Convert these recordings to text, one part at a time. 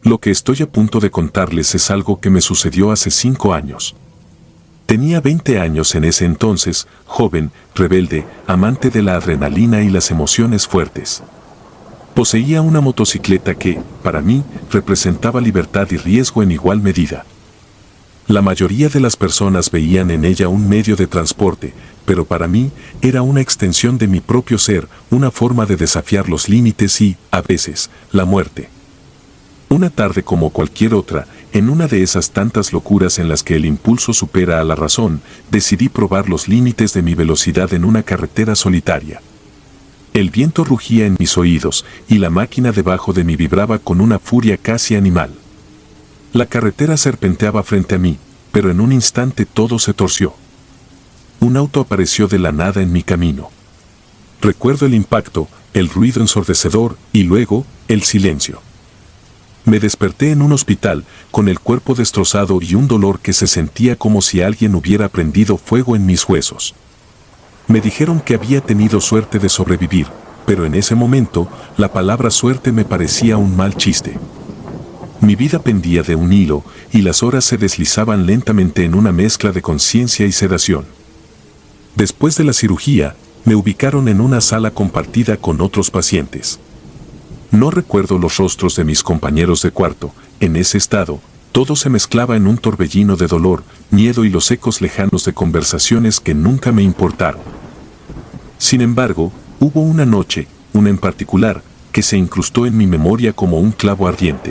Lo que estoy a punto de contarles es algo que me sucedió hace 5 años. Tenía 20 años en ese entonces, joven, rebelde, amante de la adrenalina y las emociones fuertes. Poseía una motocicleta que, para mí, representaba libertad y riesgo en igual medida. La mayoría de las personas veían en ella un medio de transporte, pero para mí era una extensión de mi propio ser, una forma de desafiar los límites y, a veces, la muerte. Una tarde como cualquier otra, en una de esas tantas locuras en las que el impulso supera a la razón, decidí probar los límites de mi velocidad en una carretera solitaria. El viento rugía en mis oídos y la máquina debajo de mí vibraba con una furia casi animal. La carretera serpenteaba frente a mí, pero en un instante todo se torció. Un auto apareció de la nada en mi camino. Recuerdo el impacto, el ruido ensordecedor y luego, el silencio. Me desperté en un hospital, con el cuerpo destrozado y un dolor que se sentía como si alguien hubiera prendido fuego en mis huesos. Me dijeron que había tenido suerte de sobrevivir, pero en ese momento, la palabra suerte me parecía un mal chiste. Mi vida pendía de un hilo, y las horas se deslizaban lentamente en una mezcla de conciencia y sedación. Después de la cirugía, me ubicaron en una sala compartida con otros pacientes. No recuerdo los rostros de mis compañeros de cuarto. En ese estado, todo se mezclaba en un torbellino de dolor, miedo y los ecos lejanos de conversaciones que nunca me importaron. Sin embargo, hubo una noche, una en particular, que se incrustó en mi memoria como un clavo ardiente.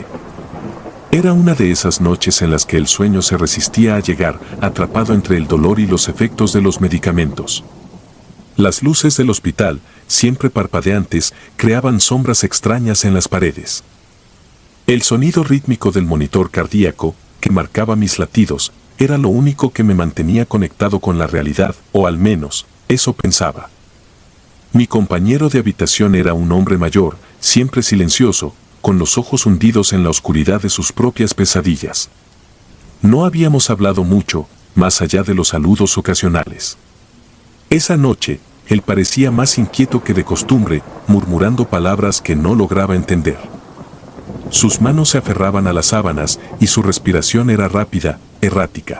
Era una de esas noches en las que el sueño se resistía a llegar, atrapado entre el dolor y los efectos de los medicamentos. Las luces del hospital, siempre parpadeantes, creaban sombras extrañas en las paredes. El sonido rítmico del monitor cardíaco, que marcaba mis latidos, era lo único que me mantenía conectado con la realidad, o al menos, eso pensaba. Mi compañero de habitación era un hombre mayor, siempre silencioso, con los ojos hundidos en la oscuridad de sus propias pesadillas. No habíamos hablado mucho, más allá de los saludos ocasionales. Esa noche, él parecía más inquieto que de costumbre, murmurando palabras que no lograba entender. Sus manos se aferraban a las sábanas y su respiración era rápida, errática.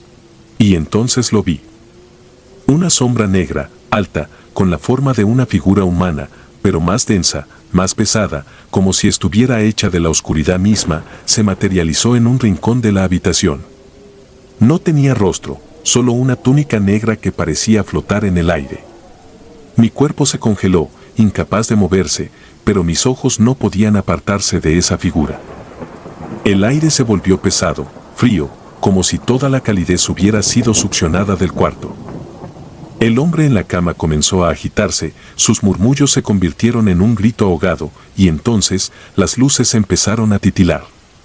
Y entonces lo vi. Una sombra negra, alta, con la forma de una figura humana, pero más densa, más pesada, como si estuviera hecha de la oscuridad misma, se materializó en un rincón de la habitación. No tenía rostro, solo una túnica negra que parecía flotar en el aire. Mi cuerpo se congeló, incapaz de moverse, pero mis ojos no podían apartarse de esa figura. El aire se volvió pesado, frío, como si toda la calidez hubiera sido succionada del cuarto. El hombre en la cama comenzó a agitarse, sus murmullos se convirtieron en un grito ahogado, y entonces las luces empezaron a titilar.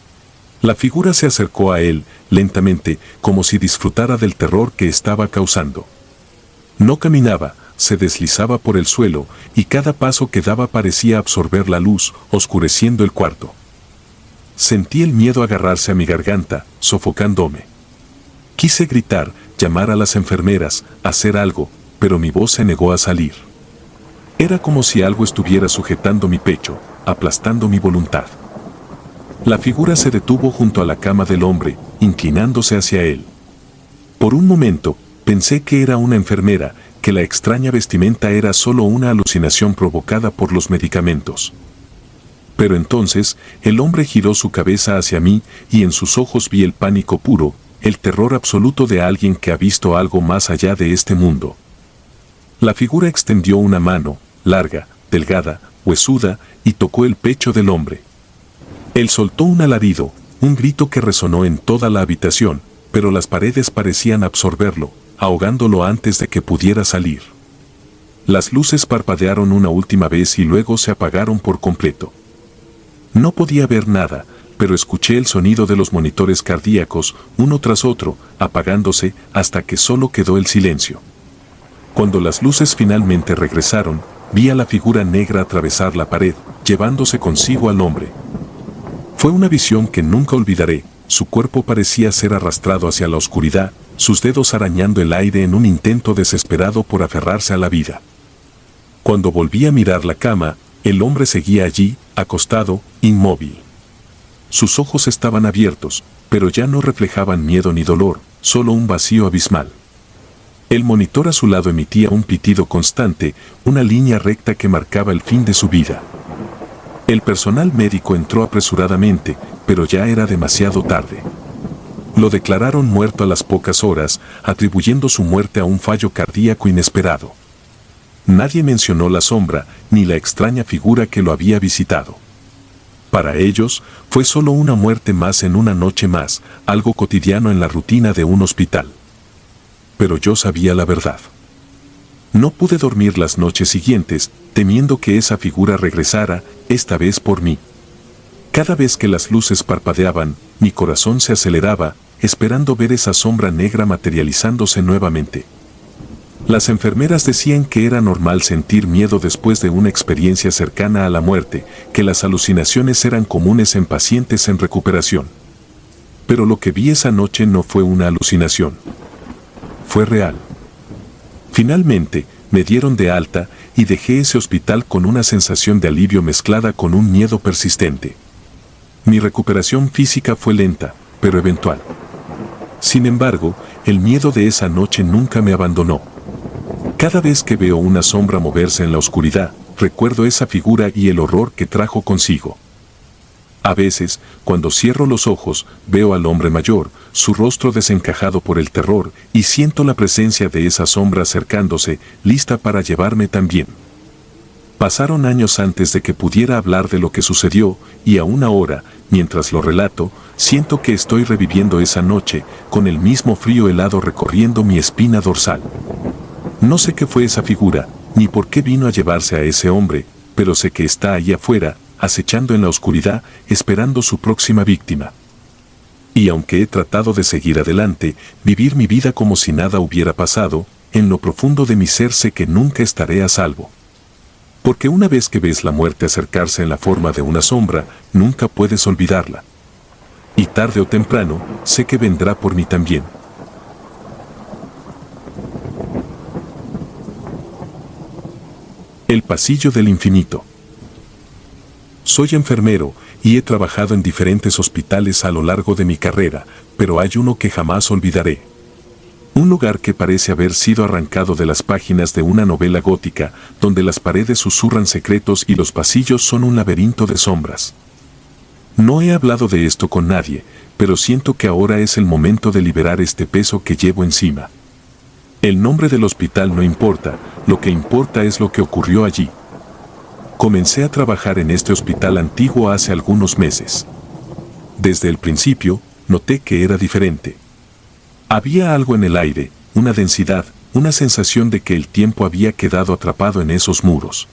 La figura se acercó a él, lentamente, como si disfrutara del terror que estaba causando. No caminaba, se deslizaba por el suelo, y cada paso que daba parecía absorber la luz, oscureciendo el cuarto. Sentí el miedo agarrarse a mi garganta, sofocándome. Quise gritar, llamar a las enfermeras, hacer algo, pero mi voz se negó a salir. Era como si algo estuviera sujetando mi pecho, aplastando mi voluntad. La figura se detuvo junto a la cama del hombre, inclinándose hacia él. Por un momento, pensé que era una enfermera, que la extraña vestimenta era solo una alucinación provocada por los medicamentos. Pero entonces, el hombre giró su cabeza hacia mí, y en sus ojos vi el pánico puro, el terror absoluto de alguien que ha visto algo más allá de este mundo. La figura extendió una mano, larga, delgada, huesuda, y tocó el pecho del hombre. Él soltó un alarido, un grito que resonó en toda la habitación, pero las paredes parecían absorberlo, ahogándolo antes de que pudiera salir. Las luces parpadearon una última vez y luego se apagaron por completo. No podía ver nada, pero escuché el sonido de los monitores cardíacos, uno tras otro, apagándose hasta que solo quedó el silencio. Cuando las luces finalmente regresaron, vi a la figura negra atravesar la pared, llevándose consigo al hombre. Fue una visión que nunca olvidaré. Su cuerpo parecía ser arrastrado hacia la oscuridad, sus dedos arañando el aire en un intento desesperado por aferrarse a la vida. Cuando volví a mirar la cama, el hombre seguía allí, acostado, inmóvil. sus ojos estaban abiertos, pero ya no reflejaban miedo ni dolor, solo un vacío abismal. El monitor a su lado emitía un pitido constante, una línea recta que marcaba el fin de su vida. El personal médico entró apresuradamente, pero ya era demasiado tarde. Lo declararon muerto a las pocas horas, atribuyendo su muerte a un fallo cardíaco inesperado. Nadie mencionó la sombra, ni la extraña figura que lo había visitado. Para ellos, fue solo una muerte más en una noche más, algo cotidiano en la rutina de un hospital. Pero yo sabía la verdad. No pude dormir las noches siguientes, temiendo que esa figura regresara, esta vez por mí. Cada vez que las luces parpadeaban, mi corazón se aceleraba, esperando ver esa sombra negra materializándose nuevamente. Las enfermeras decían que era normal sentir miedo después de una experiencia cercana a la muerte, que las alucinaciones eran comunes en pacientes en recuperación. Pero lo que vi esa noche no fue una alucinación. Fue real. Finalmente, me dieron de alta y dejé ese hospital con una sensación de alivio mezclada con un miedo persistente. Mi recuperación física fue lenta, pero eventual. Sin embargo, el miedo de esa noche nunca me abandonó. Cada vez que veo una sombra moverse en la oscuridad, recuerdo esa figura y el horror que trajo consigo. A veces, cuando cierro los ojos, veo al hombre mayor, su rostro desencajado por el terror, y siento la presencia de esa sombra acercándose, lista para llevarme también. Pasaron años antes de que pudiera hablar de lo que sucedió, y aún ahora, mientras lo relato, siento que estoy reviviendo esa noche, con el mismo frío helado recorriendo mi espina dorsal. No sé qué fue esa figura, ni por qué vino a llevarse a ese hombre, pero sé que está ahí afuera, acechando en la oscuridad, esperando su próxima víctima. Y aunque he tratado de seguir adelante, vivir mi vida como si nada hubiera pasado, en lo profundo de mi ser sé que nunca estaré a salvo. Porque una vez que ves la muerte acercarse en la forma de una sombra, nunca puedes olvidarla. Y tarde o temprano, sé que vendrá por mí también. El pasillo del infinito. Soy enfermero y he trabajado en diferentes hospitales a lo largo de mi carrera, pero hay uno que jamás olvidaré. Un lugar que parece haber sido arrancado de las páginas de una novela gótica, donde las paredes susurran secretos y los pasillos son un laberinto de sombras. No he hablado de esto con nadie, pero siento que ahora es el momento de liberar este peso que llevo encima. El nombre del hospital no importa, lo que importa es lo que ocurrió allí. Comencé a trabajar en este hospital antiguo hace algunos meses. Desde el principio, noté que era diferente. Había algo en el aire, una densidad, una sensación de que el tiempo había quedado atrapado en esos muros.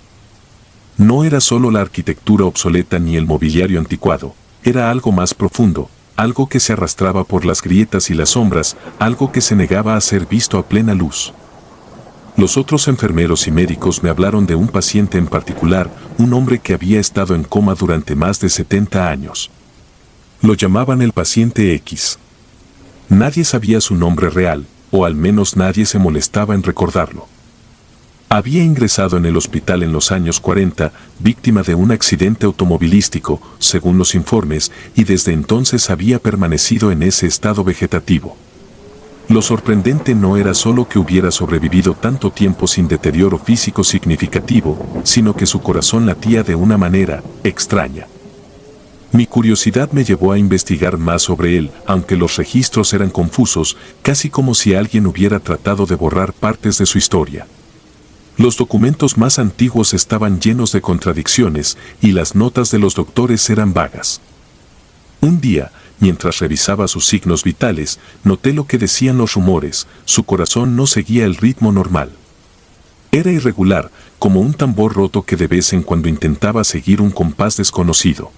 No era solo la arquitectura obsoleta ni el mobiliario anticuado, era algo más profundo, algo que se arrastraba por las grietas y las sombras, algo que se negaba a ser visto a plena luz. Los otros enfermeros y médicos me hablaron de un paciente en particular, un hombre que había estado en coma durante más de 70 años. Lo llamaban el paciente X. Nadie sabía su nombre real, o al menos nadie se molestaba en recordarlo. Había ingresado en el hospital en los años 40, víctima de un accidente automovilístico, según los informes, y desde entonces había permanecido en ese estado vegetativo. Lo sorprendente no era solo que hubiera sobrevivido tanto tiempo sin deterioro físico significativo, sino que su corazón latía de una manera extraña. Mi curiosidad me llevó a investigar más sobre él, aunque los registros eran confusos, casi como si alguien hubiera tratado de borrar partes de su historia. Los documentos más antiguos estaban llenos de contradicciones y las notas de los doctores eran vagas. Un día, mientras revisaba sus signos vitales, noté lo que decían los rumores: su corazón no seguía el ritmo normal. Era irregular, como un tambor roto que de vez en cuando intentaba seguir un compás desconocido.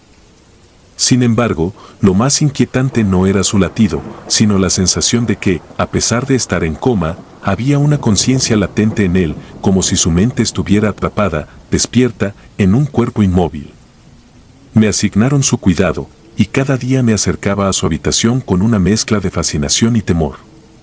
Sin embargo, lo más inquietante no era su latido, sino la sensación de que, a pesar de estar en coma, había una conciencia latente en él, como si su mente estuviera atrapada, despierta, en un cuerpo inmóvil. Me asignaron su cuidado, y cada día me acercaba a su habitación con una mezcla de fascinación y temor.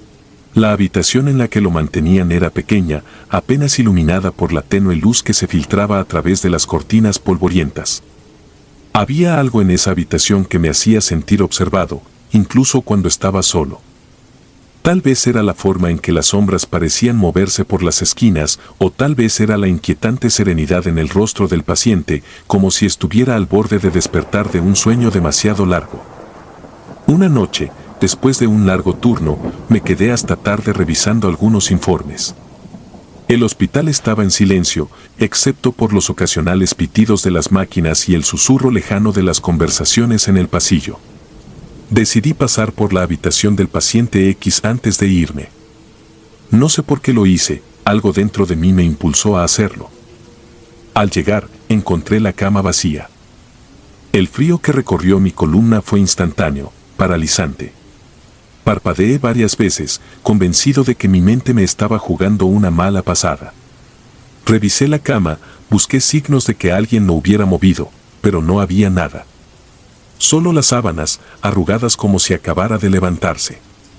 La habitación en la que lo mantenían era pequeña, apenas iluminada por la tenue luz que se filtraba a través de las cortinas polvorientas. Había algo en esa habitación que me hacía sentir observado, incluso cuando estaba solo. Tal vez era la forma en que las sombras parecían moverse por las esquinas, o tal vez era la inquietante serenidad en el rostro del paciente, como si estuviera al borde de despertar de un sueño demasiado largo. Una noche, después de un largo turno, me quedé hasta tarde revisando algunos informes. El hospital estaba en silencio, excepto por los ocasionales pitidos de las máquinas y el susurro lejano de las conversaciones en el pasillo. Decidí pasar por la habitación del paciente X antes de irme. No sé por qué lo hice, algo dentro de mí me impulsó a hacerlo. Al llegar, encontré la cama vacía. El frío que recorrió mi columna fue instantáneo, paralizante. Parpadeé varias veces, convencido de que mi mente me estaba jugando una mala pasada. Revisé la cama, busqué signos de que alguien lo hubiera movido, pero no había nada. Solo las sábanas, arrugadas como si acabara de levantarse.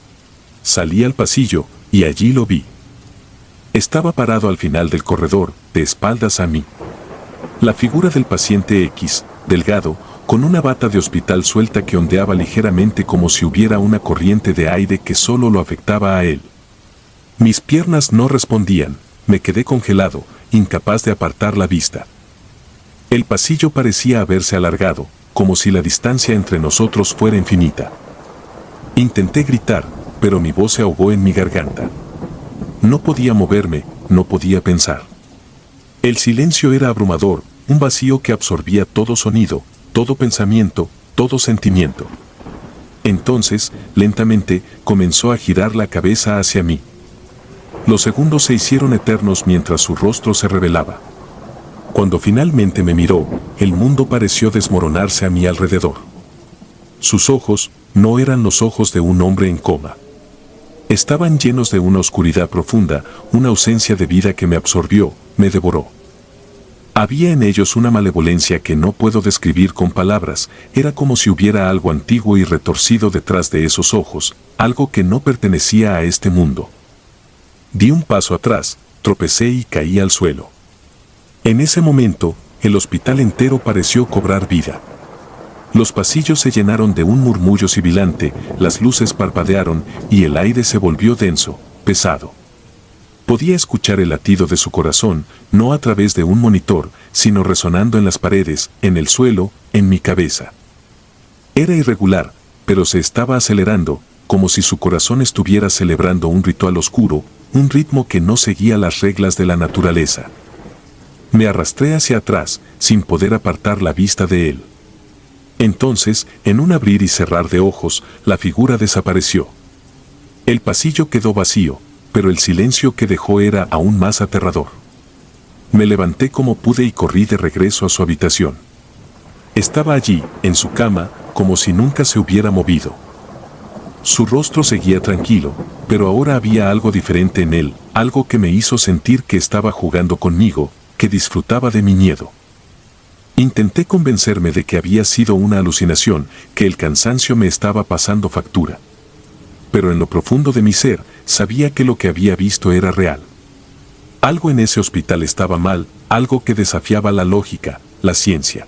Salí al pasillo, y allí lo vi. Estaba parado al final del corredor, de espaldas a mí. La figura del paciente X, delgado, con una bata de hospital suelta que ondeaba ligeramente como si hubiera una corriente de aire que solo lo afectaba a él. Mis piernas no respondían, me quedé congelado, incapaz de apartar la vista. El pasillo parecía haberse alargado, como si la distancia entre nosotros fuera infinita. Intenté gritar, pero mi voz se ahogó en mi garganta. No podía moverme, no podía pensar. El silencio era abrumador, un vacío que absorbía todo sonido, todo pensamiento, todo sentimiento. Entonces, lentamente, comenzó a girar la cabeza hacia mí. Los segundos se hicieron eternos mientras su rostro se revelaba. Cuando finalmente me miró, el mundo pareció desmoronarse a mi alrededor. Sus ojos no eran los ojos de un hombre en coma. Estaban llenos de una oscuridad profunda, una ausencia de vida que me absorbió, me devoró. Había en ellos una malevolencia que no puedo describir con palabras, era como si hubiera algo antiguo y retorcido detrás de esos ojos, algo que no pertenecía a este mundo. Di un paso atrás, tropecé y caí al suelo. En ese momento, el hospital entero pareció cobrar vida. Los pasillos se llenaron de un murmullo sibilante, las luces parpadearon y el aire se volvió denso, pesado. Podía escuchar el latido de su corazón, no a través de un monitor, sino resonando en las paredes, en el suelo, en mi cabeza. Era irregular, pero se estaba acelerando, como si su corazón estuviera celebrando un ritual oscuro, un ritmo que no seguía las reglas de la naturaleza. Me arrastré hacia atrás, sin poder apartar la vista de él. Entonces, en un abrir y cerrar de ojos, la figura desapareció. El pasillo quedó vacío, pero el silencio que dejó era aún más aterrador. Me levanté como pude y corrí de regreso a su habitación. Estaba allí, en su cama, como si nunca se hubiera movido. Su rostro seguía tranquilo, pero ahora había algo diferente en él, algo que me hizo sentir que estaba jugando conmigo, que disfrutaba de mi miedo. Intenté convencerme de que había sido una alucinación, que el cansancio me estaba pasando factura. Pero en lo profundo de mi ser, sabía que lo que había visto era real. Algo en ese hospital estaba mal, algo que desafiaba la lógica, la ciencia.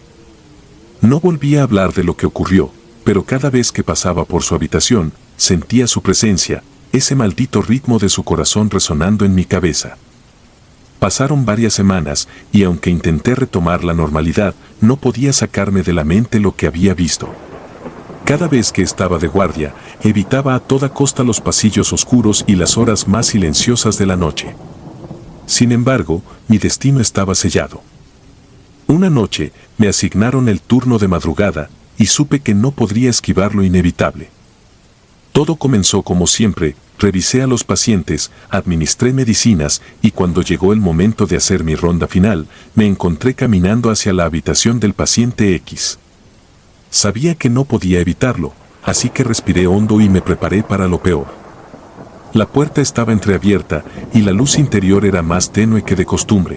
No volví a hablar de lo que ocurrió, pero cada vez que pasaba por su habitación, sentía su presencia, ese maldito ritmo de su corazón resonando en mi cabeza. Pasaron varias semanas, y aunque intenté retomar la normalidad, no podía sacarme de la mente lo que había visto. Cada vez que estaba de guardia, evitaba a toda costa los pasillos oscuros y las horas más silenciosas de la noche. Sin embargo, mi destino estaba sellado. Una noche, me asignaron el turno de madrugada, y supe que no podría esquivar lo inevitable. Todo comenzó como siempre, revisé a los pacientes, administré medicinas, y cuando llegó el momento de hacer mi ronda final, me encontré caminando hacia la habitación del paciente X. Sabía que no podía evitarlo, así que respiré hondo y me preparé para lo peor. La puerta estaba entreabierta, y la luz interior era más tenue que de costumbre.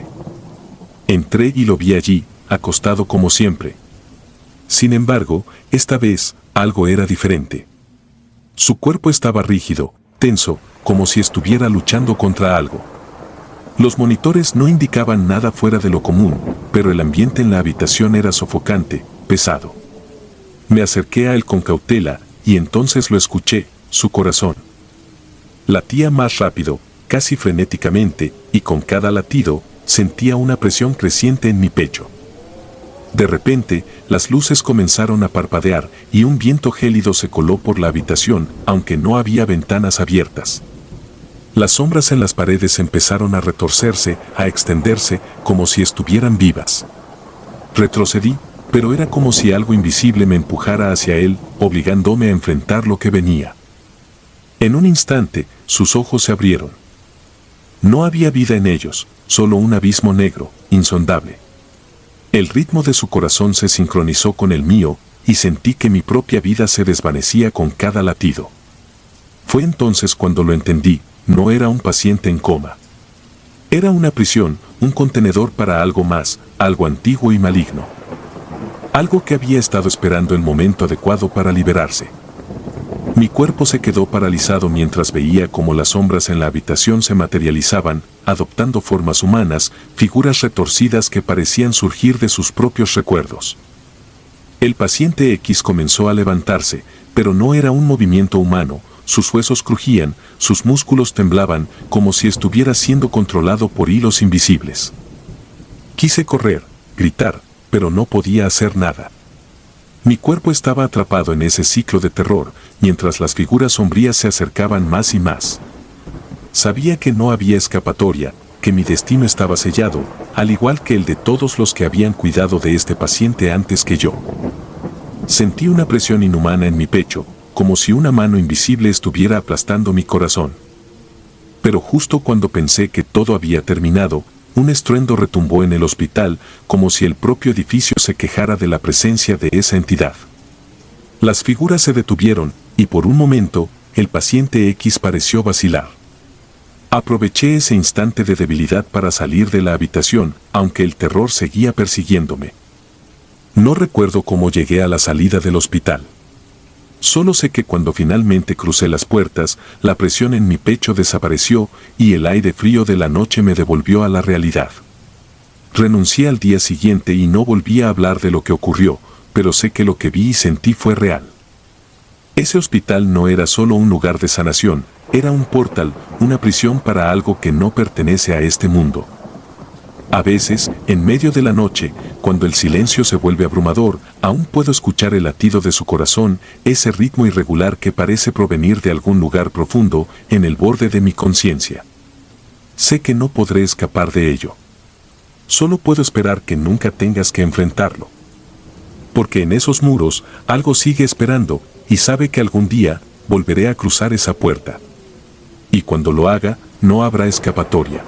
Entré y lo vi allí, acostado como siempre. Sin embargo, esta vez, algo era diferente. Su cuerpo estaba rígido, tenso, como si estuviera luchando contra algo. Los monitores no indicaban nada fuera de lo común, pero el ambiente en la habitación era sofocante, pesado. Me acerqué a él con cautela y entonces lo escuché, su corazón latía más rápido, casi frenéticamente, y con cada latido sentía una presión creciente en mi pecho. De repente, las luces comenzaron a parpadear y un viento gélido se coló por la habitación, aunque no había ventanas abiertas. Las sombras en las paredes empezaron a retorcerse, a extenderse, como si estuvieran vivas. Retrocedí, pero era como si algo invisible me empujara hacia él, obligándome a enfrentar lo que venía. En un instante, sus ojos se abrieron. No había vida en ellos, solo un abismo negro, insondable. El ritmo de su corazón se sincronizó con el mío, y sentí que mi propia vida se desvanecía con cada latido. Fue entonces cuando lo entendí, no era un paciente en coma. Era una prisión, un contenedor para algo más, algo antiguo y maligno. Algo que había estado esperando el momento adecuado para liberarse. Mi cuerpo se quedó paralizado mientras veía cómo las sombras en la habitación se materializaban, adoptando formas humanas, figuras retorcidas que parecían surgir de sus propios recuerdos. El paciente X comenzó a levantarse, pero no era un movimiento humano, sus huesos crujían, sus músculos temblaban, como si estuviera siendo controlado por hilos invisibles. Quise correr, gritar, pero no podía hacer nada. Mi cuerpo estaba atrapado en ese ciclo de terror, mientras las figuras sombrías se acercaban más y más. Sabía que no había escapatoria, que mi destino estaba sellado, al igual que el de todos los que habían cuidado de este paciente antes que yo. Sentí una presión inhumana en mi pecho, como si una mano invisible estuviera aplastando mi corazón. Pero justo cuando pensé que todo había terminado, un estruendo retumbó en el hospital, como si el propio edificio se quejara de la presencia de esa entidad. Las figuras se detuvieron, y por un momento, el paciente X pareció vacilar. Aproveché ese instante de debilidad para salir de la habitación, aunque el terror seguía persiguiéndome. No recuerdo cómo llegué a la salida del hospital. Solo sé que cuando finalmente crucé las puertas, la presión en mi pecho desapareció y el aire frío de la noche me devolvió a la realidad. Renuncié al día siguiente y no volví a hablar de lo que ocurrió, pero sé que lo que vi y sentí fue real. Ese hospital no era solo un lugar de sanación, era un portal, una prisión para algo que no pertenece a este mundo. A veces, en medio de la noche, cuando el silencio se vuelve abrumador, aún puedo escuchar el latido de su corazón, ese ritmo irregular que parece provenir de algún lugar profundo, en el borde de mi conciencia. Sé que no podré escapar de ello. Solo puedo esperar que nunca tengas que enfrentarlo. Porque en esos muros, algo sigue esperando, y sabe que algún día, volveré a cruzar esa puerta. Y cuando lo haga, no habrá escapatoria.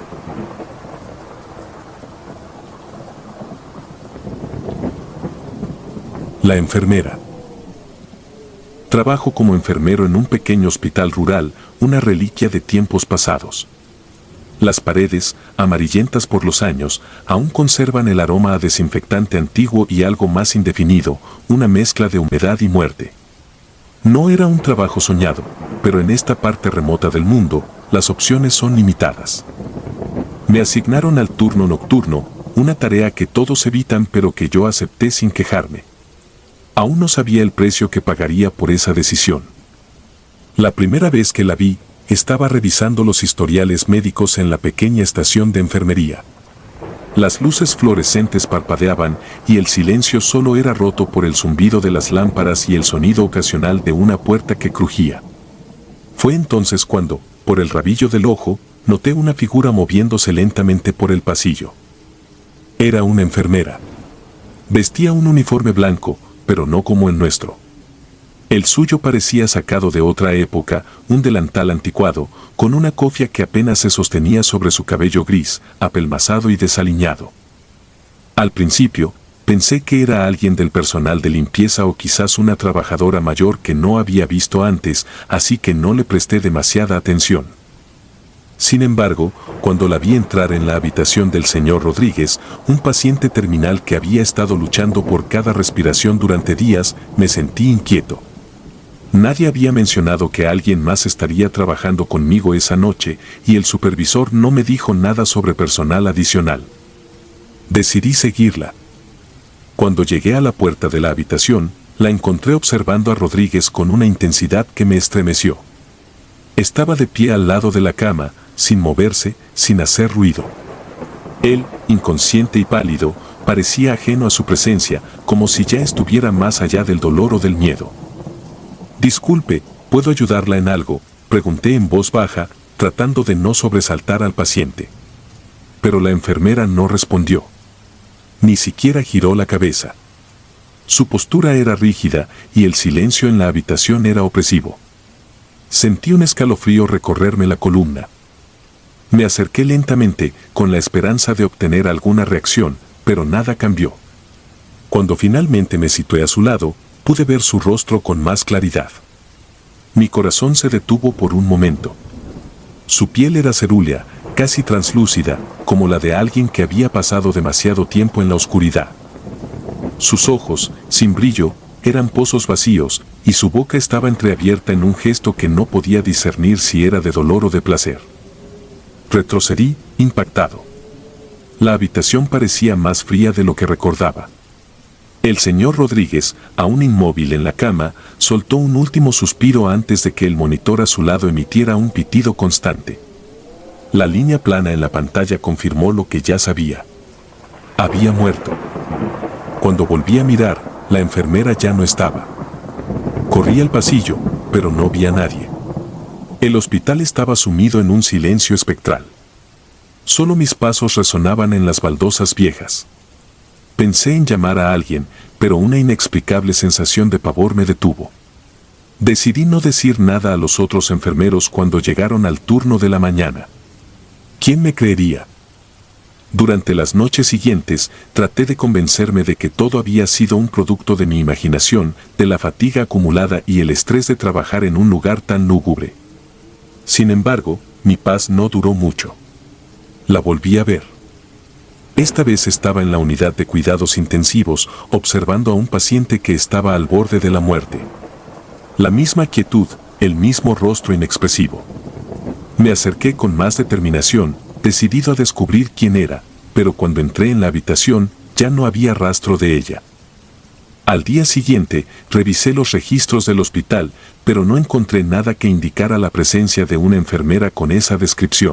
La enfermera. Trabajo como enfermero en un pequeño hospital rural, una reliquia de tiempos pasados. Las paredes, amarillentas por los años, aún conservan el aroma a desinfectante antiguo y algo más indefinido, una mezcla de humedad y muerte. No era un trabajo soñado, pero en esta parte remota del mundo, las opciones son limitadas. Me asignaron al turno nocturno, una tarea que todos evitan pero que yo acepté sin quejarme. Aún no sabía el precio que pagaría por esa decisión. La primera vez que la vi, estaba revisando los historiales médicos en la pequeña estación de enfermería. Las luces fluorescentes parpadeaban y el silencio solo era roto por el zumbido de las lámparas y el sonido ocasional de una puerta que crujía. Fue entonces cuando, por el rabillo del ojo, noté una figura moviéndose lentamente por el pasillo. Era una enfermera. Vestía un uniforme blanco, pero no como el nuestro. El suyo parecía sacado de otra época, un delantal anticuado, con una cofia que apenas se sostenía sobre su cabello gris, apelmazado y desaliñado. Al principio, pensé que era alguien del personal de limpieza o quizás una trabajadora mayor que no había visto antes, así que no le presté demasiada atención. Sin embargo, cuando la vi entrar en la habitación del señor Rodríguez, un paciente terminal que había estado luchando por cada respiración durante días, me sentí inquieto. Nadie había mencionado que alguien más estaría trabajando conmigo esa noche y el supervisor no me dijo nada sobre personal adicional. Decidí seguirla. Cuando llegué a la puerta de la habitación, la encontré observando a Rodríguez con una intensidad que me estremeció. Estaba de pie al lado de la cama, sin moverse, sin hacer ruido. Él, inconsciente y pálido, parecía ajeno a su presencia, como si ya estuviera más allá del dolor o del miedo. «Disculpe, ¿puedo ayudarla en algo?», pregunté en voz baja, tratando de no sobresaltar al paciente. Pero la enfermera no respondió. Ni siquiera giró la cabeza. Su postura era rígida y el silencio en la habitación era opresivo. Sentí un escalofrío recorrerme la columna. Me acerqué lentamente, con la esperanza de obtener alguna reacción, pero nada cambió. Cuando finalmente me situé a su lado, pude ver su rostro con más claridad. Mi corazón se detuvo por un momento. Su piel era cerúlea, casi translúcida, como la de alguien que había pasado demasiado tiempo en la oscuridad. Sus ojos, sin brillo, eran pozos vacíos, y su boca estaba entreabierta en un gesto que no podía discernir si era de dolor o de placer. Retrocedí, impactado. La habitación parecía más fría de lo que recordaba. El señor Rodríguez, aún inmóvil en la cama, soltó un último suspiro antes de que el monitor a su lado emitiera un pitido constante. La línea plana en la pantalla confirmó lo que ya sabía. Había muerto. Cuando volví a mirar, la enfermera ya no estaba. Corrí al pasillo, pero no vi a nadie. El hospital estaba sumido en un silencio espectral. Solo mis pasos resonaban en las baldosas viejas. Pensé en llamar a alguien, pero una inexplicable sensación de pavor me detuvo. Decidí no decir nada a los otros enfermeros cuando llegaron al turno de la mañana. ¿Quién me creería? Durante las noches siguientes, traté de convencerme de que todo había sido un producto de mi imaginación, de la fatiga acumulada y el estrés de trabajar en un lugar tan lúgubre. Sin embargo, mi paz no duró mucho. La volví a ver. Esta vez estaba en la unidad de cuidados intensivos, observando a un paciente que estaba al borde de la muerte. La misma quietud, el mismo rostro inexpresivo. Me acerqué con más determinación, decidido a descubrir quién era, pero cuando entré en la habitación, ya no había rastro de ella. Al día siguiente, revisé los registros del hospital, pero no encontré nada que indicara la presencia de una enfermera con esa descripción.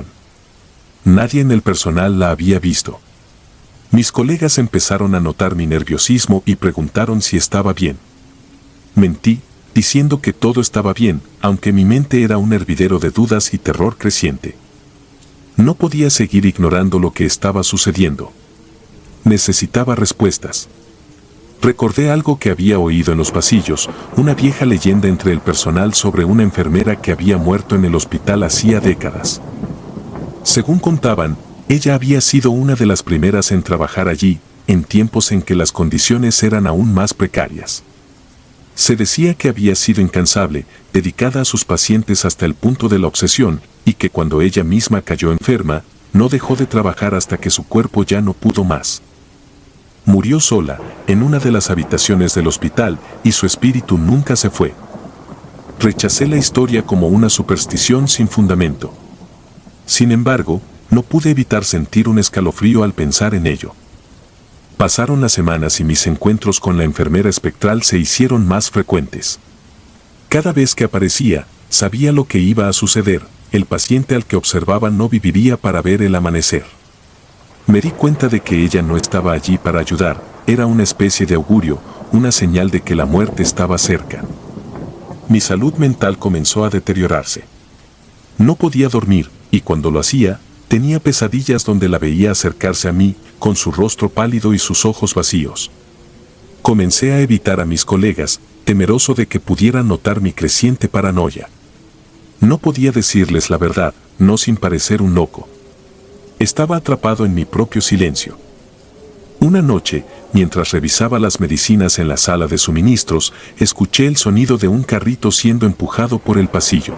Nadie en el personal la había visto. Mis colegas empezaron a notar mi nerviosismo y preguntaron si estaba bien. Mentí, diciendo que todo estaba bien, aunque mi mente era un hervidero de dudas y terror creciente. No podía seguir ignorando lo que estaba sucediendo. Necesitaba respuestas. Recordé algo que había oído en los pasillos, una vieja leyenda entre el personal sobre una enfermera que había muerto en el hospital hacía décadas. Según contaban, ella había sido una de las primeras en trabajar allí, en tiempos en que las condiciones eran aún más precarias. Se decía que había sido incansable, dedicada a sus pacientes hasta el punto de la obsesión, y que cuando ella misma cayó enferma, no dejó de trabajar hasta que su cuerpo ya no pudo más. Murió sola, en una de las habitaciones del hospital, y su espíritu nunca se fue. Rechacé la historia como una superstición sin fundamento. Sin embargo, no pude evitar sentir un escalofrío al pensar en ello. Pasaron las semanas y mis encuentros con la enfermera espectral se hicieron más frecuentes. Cada vez que aparecía, sabía lo que iba a suceder, el paciente al que observaba no viviría para ver el amanecer. Me di cuenta de que ella no estaba allí para ayudar, era una especie de augurio, una señal de que la muerte estaba cerca. Mi salud mental comenzó a deteriorarse. No podía dormir, y cuando lo hacía, tenía pesadillas donde la veía acercarse a mí, con su rostro pálido y sus ojos vacíos. Comencé a evitar a mis colegas, temeroso de que pudieran notar mi creciente paranoia. No podía decirles la verdad, no sin parecer un loco. Estaba atrapado en mi propio silencio. Una noche, mientras revisaba las medicinas en la sala de suministros, escuché el sonido de un carrito siendo empujado por el pasillo.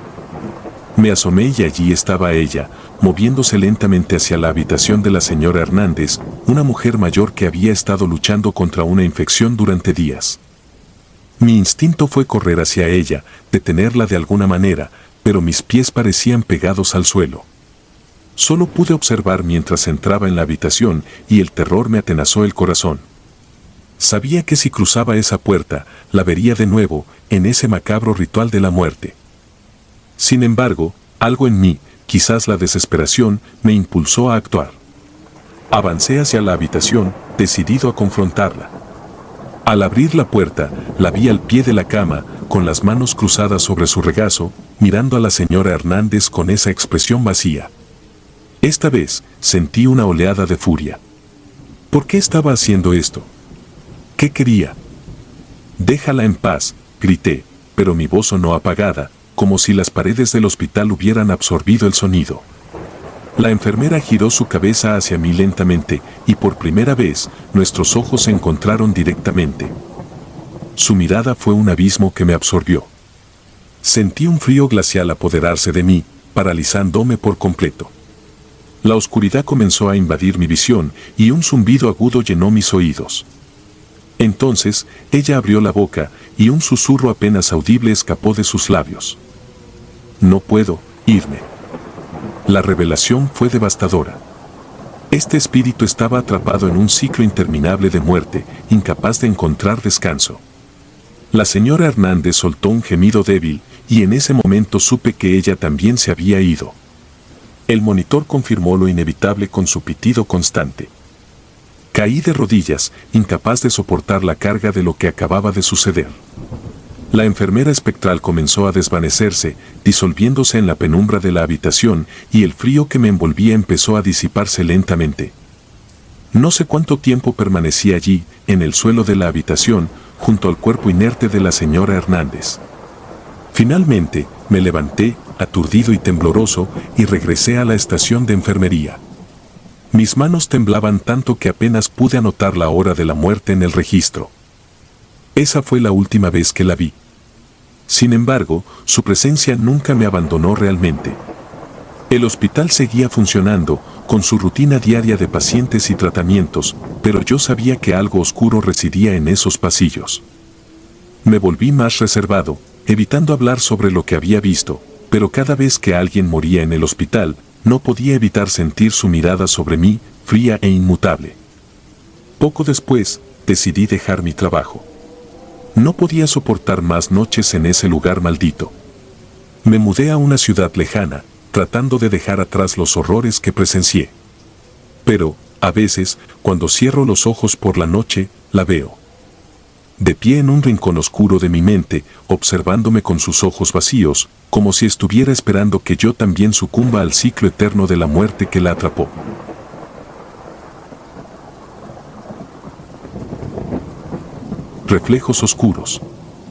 Me asomé y allí estaba ella, moviéndose lentamente hacia la habitación de la señora Hernández, una mujer mayor que había estado luchando contra una infección durante días. Mi instinto fue correr hacia ella, detenerla de alguna manera, pero mis pies parecían pegados al suelo. Solo pude observar mientras entraba en la habitación y el terror me atenazó el corazón. Sabía que si cruzaba esa puerta, la vería de nuevo, en ese macabro ritual de la muerte. Sin embargo, algo en mí, quizás la desesperación, me impulsó a actuar. Avancé hacia la habitación, decidido a confrontarla. Al abrir la puerta, la vi al pie de la cama, con las manos cruzadas sobre su regazo, mirando a la señora Hernández con esa expresión vacía. Esta vez, sentí una oleada de furia. ¿Por qué estaba haciendo esto? ¿Qué quería? Déjala en paz, grité, pero mi voz sonó apagada, como si las paredes del hospital hubieran absorbido el sonido. La enfermera giró su cabeza hacia mí lentamente, y por primera vez, nuestros ojos se encontraron directamente. Su mirada fue un abismo que me absorbió. Sentí un frío glacial apoderarse de mí, paralizándome por completo. La oscuridad comenzó a invadir mi visión, y un zumbido agudo llenó mis oídos. Entonces, ella abrió la boca, y un susurro apenas audible escapó de sus labios. No puedo irme. La revelación fue devastadora. Este espíritu estaba atrapado en un ciclo interminable de muerte, incapaz de encontrar descanso. La señora Hernández soltó un gemido débil, y en ese momento supe que ella también se había ido. El monitor confirmó lo inevitable con su pitido constante. Caí de rodillas, incapaz de soportar la carga de lo que acababa de suceder. La enfermera espectral comenzó a desvanecerse, disolviéndose en la penumbra de la habitación, y el frío que me envolvía empezó a disiparse lentamente. No sé cuánto tiempo permanecí allí, en el suelo de la habitación, junto al cuerpo inerte de la señora Hernández. Finalmente, me levanté, aturdido y tembloroso, y regresé a la estación de enfermería. Mis manos temblaban tanto que apenas pude anotar la hora de la muerte en el registro. Esa fue la última vez que la vi. Sin embargo, su presencia nunca me abandonó realmente. El hospital seguía funcionando, con su rutina diaria de pacientes y tratamientos, pero yo sabía que algo oscuro residía en esos pasillos. Me volví más reservado, evitando hablar sobre lo que había visto, pero cada vez que alguien moría en el hospital, no podía evitar sentir su mirada sobre mí, fría e inmutable. Poco después, decidí dejar mi trabajo. No podía soportar más noches en ese lugar maldito. Me mudé a una ciudad lejana, tratando de dejar atrás los horrores que presencié. Pero, a veces, cuando cierro los ojos por la noche, la veo. De pie en un rincón oscuro de mi mente, observándome con sus ojos vacíos, como si estuviera esperando que yo también sucumba al ciclo eterno de la muerte que la atrapó. Reflejos oscuros.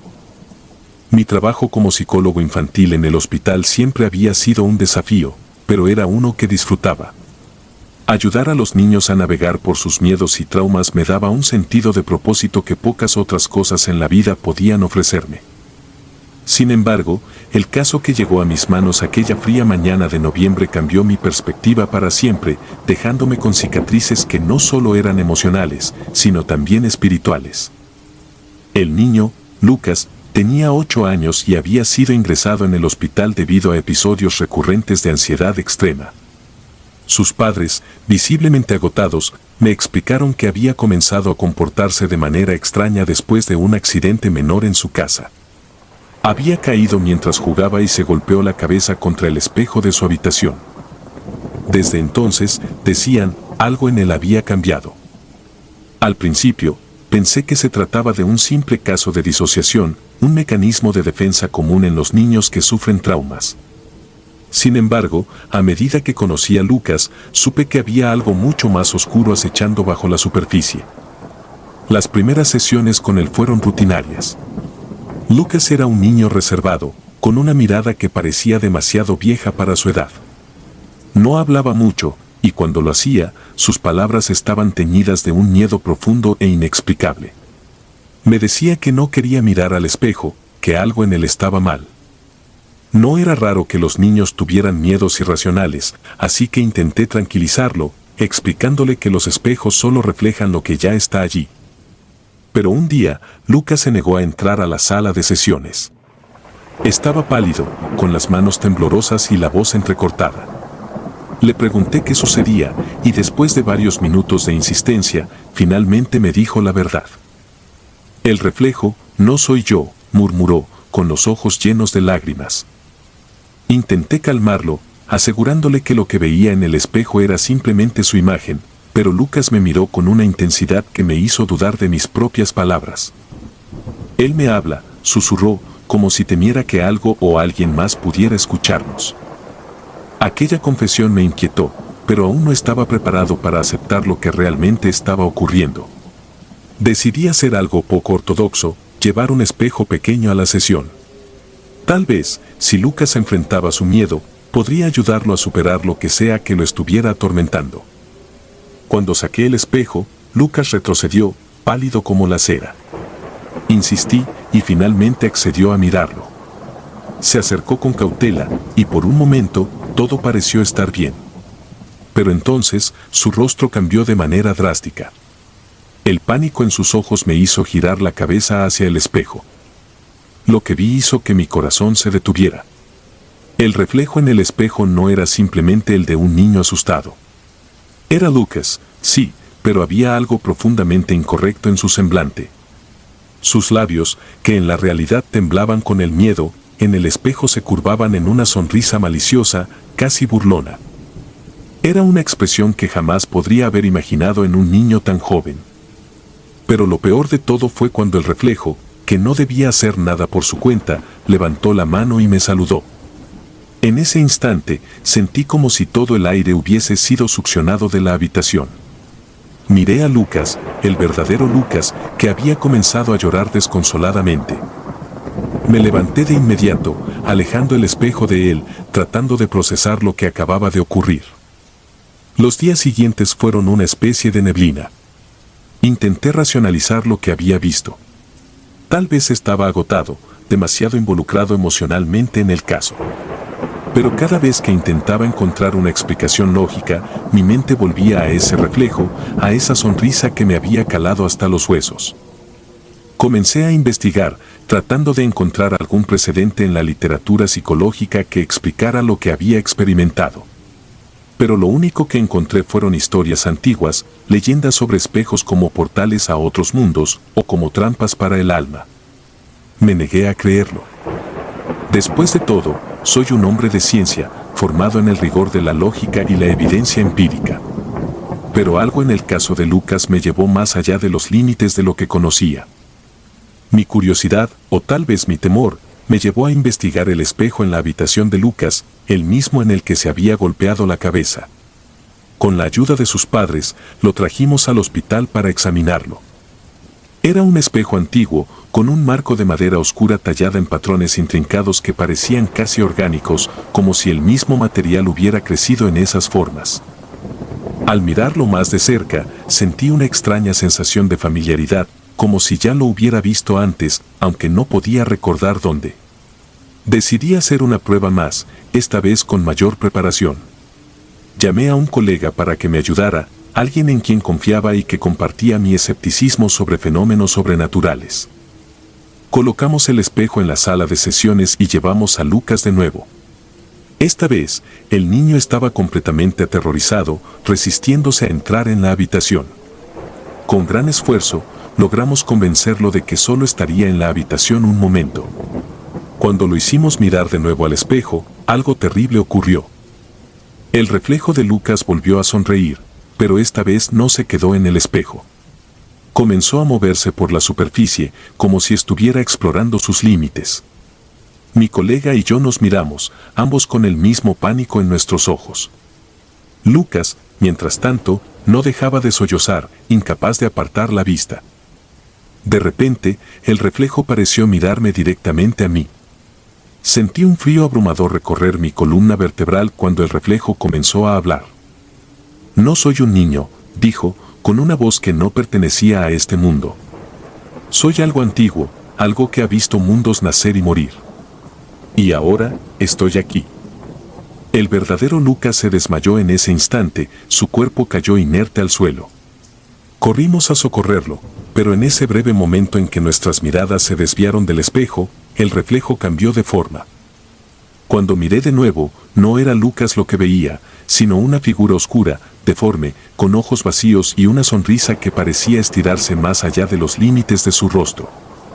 Mi trabajo como psicólogo infantil en el hospital siempre había sido un desafío, pero era uno que disfrutaba. Ayudar a los niños a navegar por sus miedos y traumas me daba un sentido de propósito que pocas otras cosas en la vida podían ofrecerme. Sin embargo, el caso que llegó a mis manos aquella fría mañana de noviembre cambió mi perspectiva para siempre, dejándome con cicatrices que no solo eran emocionales, sino también espirituales. El niño, Lucas, tenía 8 años y había sido ingresado en el hospital debido a episodios recurrentes de ansiedad extrema. Sus padres, visiblemente agotados, me explicaron que había comenzado a comportarse de manera extraña después de un accidente menor en su casa. Había caído mientras jugaba y se golpeó la cabeza contra el espejo de su habitación. Desde entonces, decían, algo en él había cambiado. Al principio, pensé que se trataba de un simple caso de disociación, un mecanismo de defensa común en los niños que sufren traumas. Sin embargo, a medida que conocí a Lucas, supe que había algo mucho más oscuro acechando bajo la superficie. Las primeras sesiones con él fueron rutinarias. Lucas era un niño reservado, con una mirada que parecía demasiado vieja para su edad. No hablaba mucho, y cuando lo hacía, sus palabras estaban teñidas de un miedo profundo e inexplicable. Me decía que no quería mirar al espejo, que algo en él estaba mal. No era raro que los niños tuvieran miedos irracionales, así que intenté tranquilizarlo, explicándole que los espejos solo reflejan lo que ya está allí. Pero un día, Lucas se negó a entrar a la sala de sesiones. Estaba pálido, con las manos temblorosas y la voz entrecortada. Le pregunté qué sucedía, y después de varios minutos de insistencia, finalmente me dijo la verdad. El reflejo, no soy yo, murmuró, con los ojos llenos de lágrimas. Intenté calmarlo, asegurándole que lo que veía en el espejo era simplemente su imagen, pero Lucas me miró con una intensidad que me hizo dudar de mis propias palabras. Él me habla, susurró, como si temiera que algo o alguien más pudiera escucharnos. Aquella confesión me inquietó, pero aún no estaba preparado para aceptar lo que realmente estaba ocurriendo. Decidí hacer algo poco ortodoxo, llevar un espejo pequeño a la sesión. Tal vez, si Lucas enfrentaba su miedo, podría ayudarlo a superar lo que sea que lo estuviera atormentando. Cuando saqué el espejo, Lucas retrocedió, pálido como la cera. Insistí, y finalmente accedió a mirarlo. Se acercó con cautela, y por un momento, todo pareció estar bien. Pero entonces, su rostro cambió de manera drástica. El pánico en sus ojos me hizo girar la cabeza hacia el espejo. Lo que vi hizo que mi corazón se detuviera. El reflejo en el espejo no era simplemente el de un niño asustado. Era Lucas, sí, pero había algo profundamente incorrecto en su semblante. Sus labios, que en la realidad temblaban con el miedo, en el espejo se curvaban en una sonrisa maliciosa, casi burlona. Era una expresión que jamás podría haber imaginado en un niño tan joven. Pero lo peor de todo fue cuando el reflejo, que no debía hacer nada por su cuenta, levantó la mano y me saludó. En ese instante, sentí como si todo el aire hubiese sido succionado de la habitación. Miré a Lucas, el verdadero Lucas, que había comenzado a llorar desconsoladamente. Me levanté de inmediato, alejando el espejo de él, tratando de procesar lo que acababa de ocurrir. Los días siguientes fueron una especie de neblina. Intenté racionalizar lo que había visto. Tal vez estaba agotado, demasiado involucrado emocionalmente en el caso. Pero cada vez que intentaba encontrar una explicación lógica, mi mente volvía a ese reflejo, a esa sonrisa que me había calado hasta los huesos. Comencé a investigar, tratando de encontrar algún precedente en la literatura psicológica que explicara lo que había experimentado. Pero lo único que encontré fueron historias antiguas, leyendas sobre espejos como portales a otros mundos o como trampas para el alma. Me negué a creerlo. Después de todo, soy un hombre de ciencia, formado en el rigor de la lógica y la evidencia empírica. Pero algo en el caso de Lucas me llevó más allá de los límites de lo que conocía. Mi curiosidad, o tal vez mi temor, me llevó a investigar el espejo en la habitación de Lucas, el mismo en el que se había golpeado la cabeza. Con la ayuda de sus padres, lo trajimos al hospital para examinarlo. Era un espejo antiguo, con un marco de madera oscura tallada en patrones intrincados que parecían casi orgánicos, como si el mismo material hubiera crecido en esas formas. Al mirarlo más de cerca, sentí una extraña sensación de familiaridad, como si ya lo hubiera visto antes, aunque no podía recordar dónde. Decidí hacer una prueba más, esta vez con mayor preparación. Llamé a un colega para que me ayudara, alguien en quien confiaba y que compartía mi escepticismo sobre fenómenos sobrenaturales. Colocamos el espejo en la sala de sesiones y llevamos a Lucas de nuevo. Esta vez, el niño estaba completamente aterrorizado, resistiéndose a entrar en la habitación. Con gran esfuerzo, logramos convencerlo de que solo estaría en la habitación un momento. Cuando lo hicimos mirar de nuevo al espejo, algo terrible ocurrió. El reflejo de Lucas volvió a sonreír, pero esta vez no se quedó en el espejo. Comenzó a moverse por la superficie, como si estuviera explorando sus límites. Mi colega y yo nos miramos, ambos con el mismo pánico en nuestros ojos. Lucas, mientras tanto, no dejaba de sollozar, incapaz de apartar la vista. De repente, el reflejo pareció mirarme directamente a mí. Sentí un frío abrumador recorrer mi columna vertebral cuando el reflejo comenzó a hablar. No soy un niño, dijo, con una voz que no pertenecía a este mundo. Soy algo antiguo, algo que ha visto mundos nacer y morir. Y ahora, estoy aquí. El verdadero Lucas se desmayó en ese instante, su cuerpo cayó inerte al suelo. Corrimos a socorrerlo, pero en ese breve momento en que nuestras miradas se desviaron del espejo, el reflejo cambió de forma. Cuando miré de nuevo, no era Lucas lo que veía, sino una figura oscura, deforme, con ojos vacíos y una sonrisa que parecía estirarse más allá de los límites de su rostro.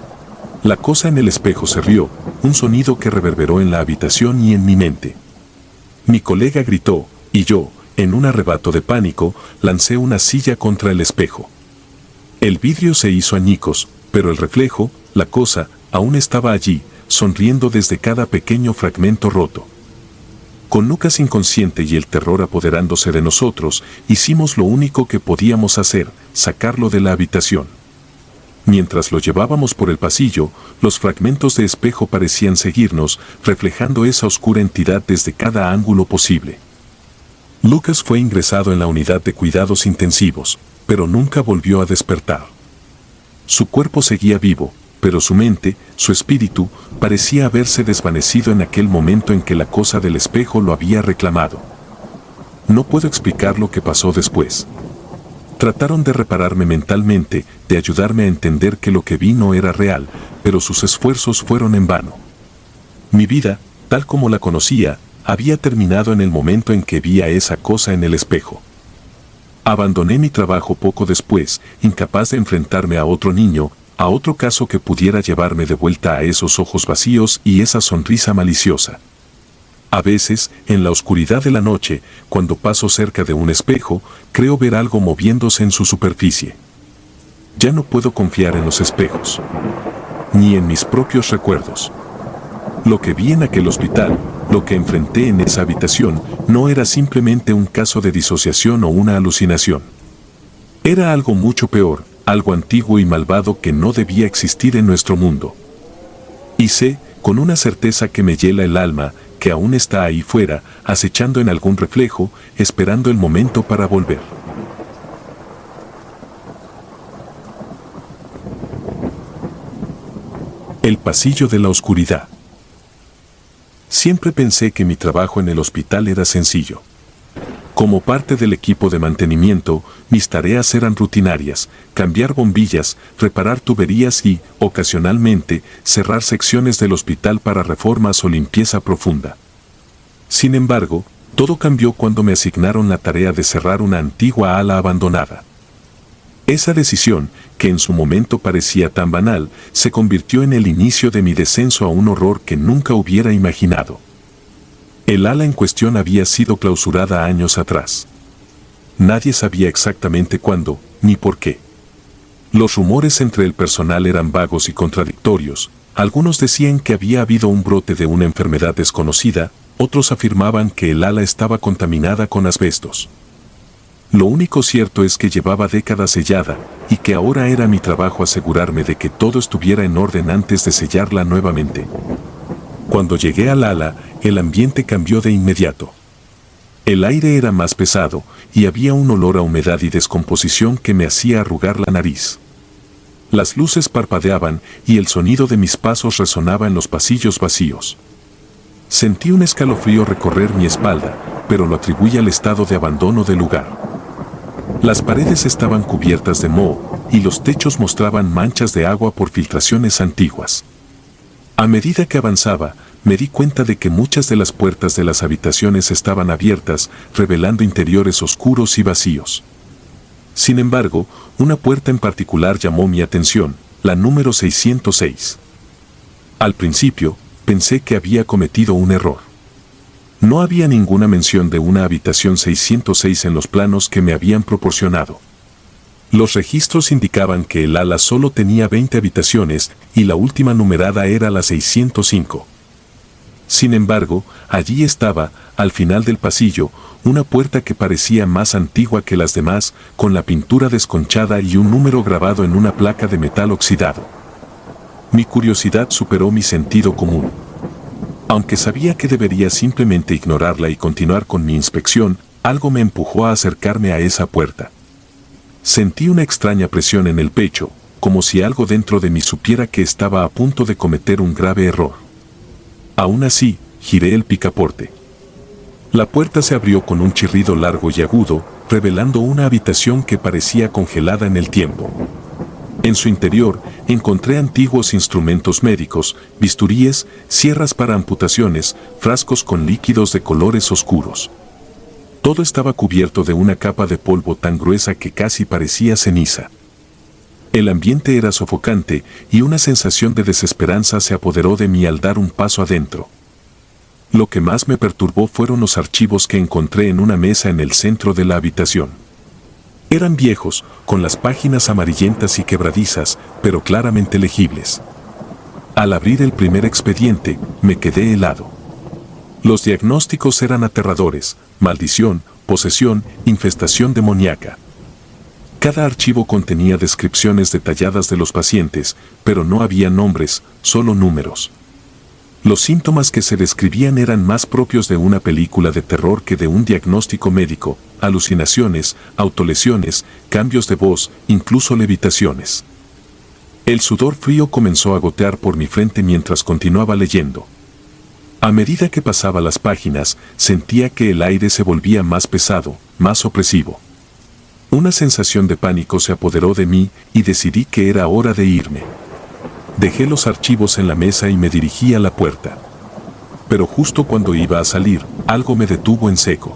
La cosa en el espejo se rió, un sonido que reverberó en la habitación y en mi mente. Mi colega gritó, y yo, en un arrebato de pánico, lancé una silla contra el espejo. El vidrio se hizo añicos, pero el reflejo, la cosa, aún estaba allí, sonriendo desde cada pequeño fragmento roto. Con Lucas inconsciente y el terror apoderándose de nosotros, hicimos lo único que podíamos hacer, sacarlo de la habitación. Mientras lo llevábamos por el pasillo, los fragmentos de espejo parecían seguirnos, reflejando esa oscura entidad desde cada ángulo posible. Lucas fue ingresado en la unidad de cuidados intensivos, pero nunca volvió a despertar. Su cuerpo seguía vivo, pero su mente, su espíritu, parecía haberse desvanecido en aquel momento en que la cosa del espejo lo había reclamado. No puedo explicar lo que pasó después. Trataron de repararme mentalmente, de ayudarme a entender que lo que vi no era real, pero sus esfuerzos fueron en vano. Mi vida, tal como la conocía, había terminado en el momento en que vi a esa cosa en el espejo. Abandoné mi trabajo poco después, incapaz de enfrentarme a otro niño, a otro caso que pudiera llevarme de vuelta a esos ojos vacíos y esa sonrisa maliciosa. A veces, en la oscuridad de la noche, cuando paso cerca de un espejo, creo ver algo moviéndose en su superficie. Ya no puedo confiar en los espejos, ni en mis propios recuerdos. Lo que vi en aquel hospital, lo que enfrenté en esa habitación, no era simplemente un caso de disociación o una alucinación. Era algo mucho peor, algo antiguo y malvado que no debía existir en nuestro mundo. Y sé, con una certeza que me hiela el alma, que aún está ahí fuera, acechando en algún reflejo, esperando el momento para volver. El pasillo de la oscuridad. Siempre pensé que mi trabajo en el hospital era sencillo. Como parte del equipo de mantenimiento, mis tareas eran rutinarias: cambiar bombillas, reparar tuberías y, ocasionalmente, cerrar secciones del hospital para reformas o limpieza profunda. Sin embargo, todo cambió cuando me asignaron la tarea de cerrar una antigua ala abandonada. Esa decisión, que en su momento parecía tan banal, se convirtió en el inicio de mi descenso a un horror que nunca hubiera imaginado. El ala en cuestión había sido clausurada años atrás. Nadie sabía exactamente cuándo, ni por qué. Los rumores entre el personal eran vagos y contradictorios. Algunos decían que había habido un brote de una enfermedad desconocida, otros afirmaban que el ala estaba contaminada con asbestos. Lo único cierto es que llevaba décadas sellada, y que ahora era mi trabajo asegurarme de que todo estuviera en orden antes de sellarla nuevamente. Cuando llegué al ala, el ambiente cambió de inmediato. El aire era más pesado, y había un olor a humedad y descomposición que me hacía arrugar la nariz. Las luces parpadeaban, y el sonido de mis pasos resonaba en los pasillos vacíos. Sentí un escalofrío recorrer mi espalda, pero lo atribuí al estado de abandono del lugar. Las paredes estaban cubiertas de moho, y los techos mostraban manchas de agua por filtraciones antiguas. A medida que avanzaba, me di cuenta de que muchas de las puertas de las habitaciones estaban abiertas, revelando interiores oscuros y vacíos. Sin embargo, una puerta en particular llamó mi atención, la número 606. Al principio, pensé que había cometido un error. No había ninguna mención de una habitación 606 en los planos que me habían proporcionado. Los registros indicaban que el ala solo tenía 20 habitaciones y la última numerada era la 605. Sin embargo, allí estaba, al final del pasillo, una puerta que parecía más antigua que las demás, con la pintura desconchada y un número grabado en una placa de metal oxidado. Mi curiosidad superó mi sentido común. Aunque sabía que debería simplemente ignorarla y continuar con mi inspección, algo me empujó a acercarme a esa puerta. Sentí una extraña presión en el pecho, como si algo dentro de mí supiera que estaba a punto de cometer un grave error. Aún así, giré el picaporte. La puerta se abrió con un chirrido largo y agudo, revelando una habitación que parecía congelada en el tiempo. En su interior, encontré antiguos instrumentos médicos, bisturíes, sierras para amputaciones, frascos con líquidos de colores oscuros. Todo estaba cubierto de una capa de polvo tan gruesa que casi parecía ceniza. El ambiente era sofocante y una sensación de desesperanza se apoderó de mí al dar un paso adentro. Lo que más me perturbó fueron los archivos que encontré en una mesa en el centro de la habitación. Eran viejos, con las páginas amarillentas y quebradizas, pero claramente legibles. Al abrir el primer expediente, me quedé helado. Los diagnósticos eran aterradores: maldición, posesión, infestación demoníaca. Cada archivo contenía descripciones detalladas de los pacientes, pero no había nombres, solo números. Los síntomas que se describían eran más propios de una película de terror que de un diagnóstico médico: alucinaciones, autolesiones, cambios de voz, incluso levitaciones. El sudor frío comenzó a gotear por mi frente mientras continuaba leyendo. A medida que pasaba las páginas, sentía que el aire se volvía más pesado, más opresivo. Una sensación de pánico se apoderó de mí y decidí que era hora de irme. Dejé los archivos en la mesa y me dirigí a la puerta. Pero justo cuando iba a salir, algo me detuvo en seco.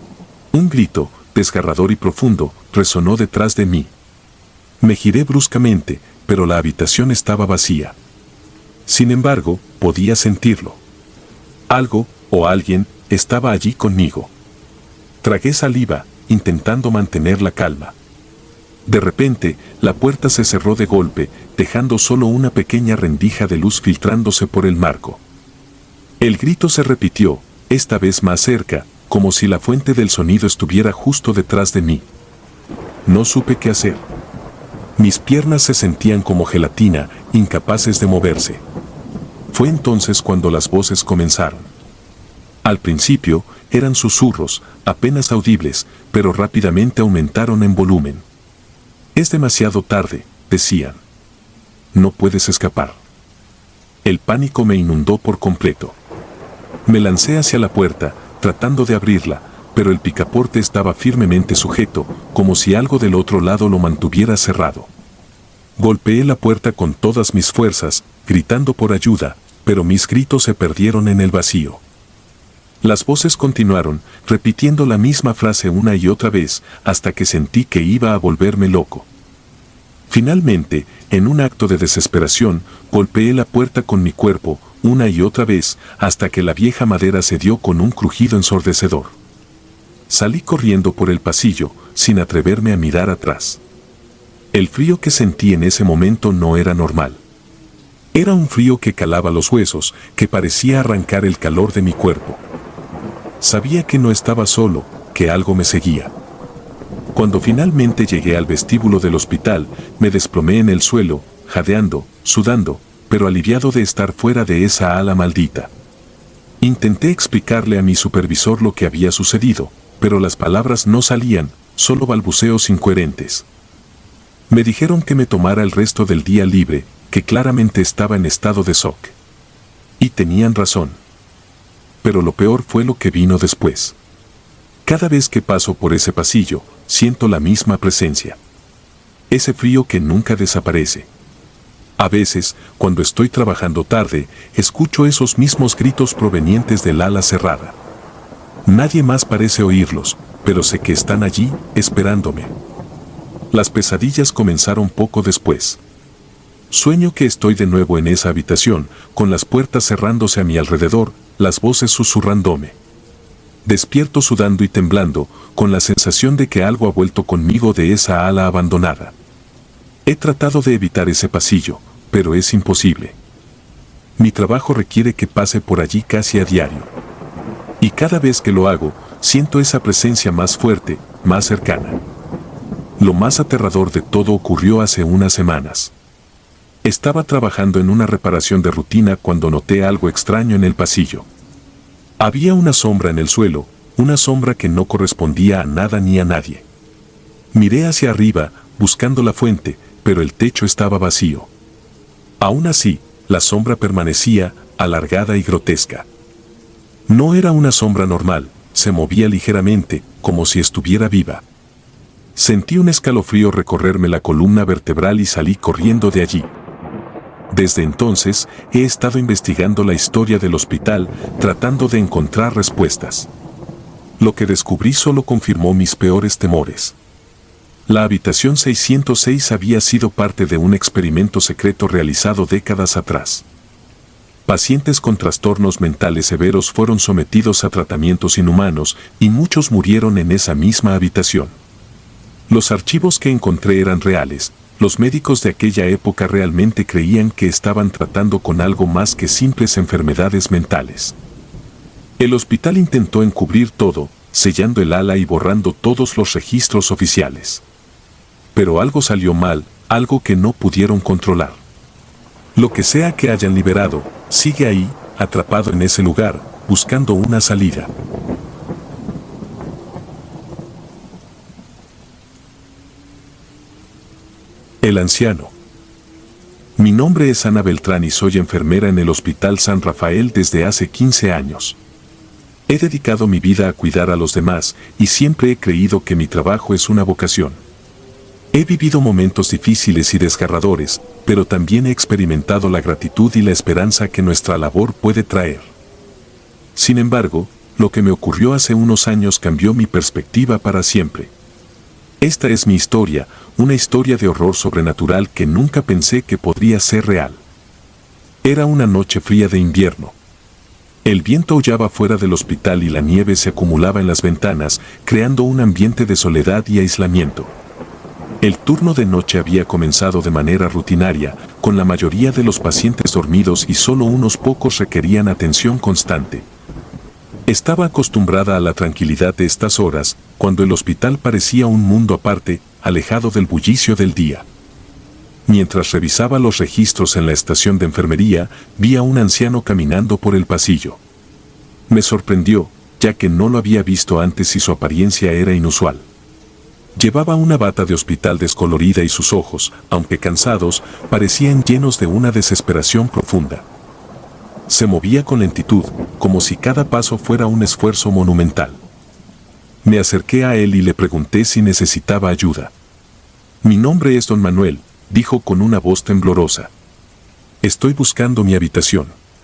Un grito, desgarrador y profundo, resonó detrás de mí. Me giré bruscamente, pero la habitación estaba vacía. Sin embargo, podía sentirlo. Algo, o alguien, estaba allí conmigo. Tragué saliva, intentando mantener la calma. De repente, la puerta se cerró de golpe, dejando solo una pequeña rendija de luz filtrándose por el marco. El grito se repitió, esta vez más cerca, como si la fuente del sonido estuviera justo detrás de mí. No supe qué hacer. Mis piernas se sentían como gelatina, incapaces de moverse. Fue entonces cuando las voces comenzaron. Al principio, eran susurros, apenas audibles, pero rápidamente aumentaron en volumen. Es demasiado tarde, decían. No puedes escapar. El pánico me inundó por completo. Me lancé hacia la puerta, tratando de abrirla, pero el picaporte estaba firmemente sujeto, como si algo del otro lado lo mantuviera cerrado. Golpeé la puerta con todas mis fuerzas, gritando por ayuda, pero mis gritos se perdieron en el vacío. Las voces continuaron, repitiendo la misma frase una y otra vez, hasta que sentí que iba a volverme loco. Finalmente, en un acto de desesperación, golpeé la puerta con mi cuerpo, una y otra vez, hasta que la vieja madera cedió con un crujido ensordecedor. Salí corriendo por el pasillo, sin atreverme a mirar atrás. El frío que sentí en ese momento no era normal. Era un frío que calaba los huesos, que parecía arrancar el calor de mi cuerpo. Sabía que no estaba solo, que algo me seguía. Cuando finalmente llegué al vestíbulo del hospital, me desplomé en el suelo, jadeando, sudando, pero aliviado de estar fuera de esa ala maldita. Intenté explicarle a mi supervisor lo que había sucedido, pero las palabras no salían, solo balbuceos incoherentes. Me dijeron que me tomara el resto del día libre, que claramente estaba en estado de shock. Y tenían razón. Pero lo peor fue lo que vino después. Cada vez que paso por ese pasillo, siento la misma presencia. Ese frío que nunca desaparece. A veces, cuando estoy trabajando tarde, escucho esos mismos gritos provenientes del ala cerrada. Nadie más parece oírlos, pero sé que están allí, esperándome. Las pesadillas comenzaron poco después. Sueño que estoy de nuevo en esa habitación, con las puertas cerrándose a mi alrededor, las voces susurrándome. Despierto sudando y temblando, con la sensación de que algo ha vuelto conmigo de esa ala abandonada. He tratado de evitar ese pasillo, pero es imposible. Mi trabajo requiere que pase por allí casi a diario. Y cada vez que lo hago, siento esa presencia más fuerte, más cercana. Lo más aterrador de todo ocurrió hace unas semanas. Estaba trabajando en una reparación de rutina cuando noté algo extraño en el pasillo. Había una sombra en el suelo, una sombra que no correspondía a nada ni a nadie. Miré hacia arriba, buscando la fuente, pero el techo estaba vacío. Aún así, la sombra permanecía, alargada y grotesca. No era una sombra normal, se movía ligeramente, como si estuviera viva. Sentí un escalofrío recorrerme la columna vertebral y salí corriendo de allí. Desde entonces, he estado investigando la historia del hospital, tratando de encontrar respuestas. Lo que descubrí solo confirmó mis peores temores. La habitación 606 había sido parte de un experimento secreto realizado décadas atrás. Pacientes con trastornos mentales severos fueron sometidos a tratamientos inhumanos y muchos murieron en esa misma habitación. Los archivos que encontré eran reales. Los médicos de aquella época realmente creían que estaban tratando con algo más que simples enfermedades mentales. El hospital intentó encubrir todo, sellando el ala y borrando todos los registros oficiales. Pero algo salió mal, algo que no pudieron controlar. Lo que sea que hayan liberado, sigue ahí, atrapado en ese lugar, buscando una salida. El anciano. Mi nombre es Ana Beltrán y soy enfermera en el Hospital San Rafael desde hace 15 años. He dedicado mi vida a cuidar a los demás y siempre he creído que mi trabajo es una vocación. He vivido momentos difíciles y desgarradores, pero también he experimentado la gratitud y la esperanza que nuestra labor puede traer. Sin embargo, lo que me ocurrió hace unos años cambió mi perspectiva para siempre. Esta es mi historia, una historia de horror sobrenatural que nunca pensé que podría ser real. Era una noche fría de invierno. El viento aullaba fuera del hospital y la nieve se acumulaba en las ventanas, creando un ambiente de soledad y aislamiento. El turno de noche había comenzado de manera rutinaria, con la mayoría de los pacientes dormidos y solo unos pocos requerían atención constante. Estaba acostumbrada a la tranquilidad de estas horas, cuando el hospital parecía un mundo aparte, alejado del bullicio del día. Mientras revisaba los registros en la estación de enfermería, vi a un anciano caminando por el pasillo. Me sorprendió, ya que no lo había visto antes y su apariencia era inusual. Llevaba una bata de hospital descolorida y sus ojos, aunque cansados, parecían llenos de una desesperación profunda. Se movía con lentitud, como si cada paso fuera un esfuerzo monumental. Me acerqué a él y le pregunté si necesitaba ayuda. «Mi nombre es Don Manuel», dijo con una voz temblorosa. «Estoy buscando mi habitación».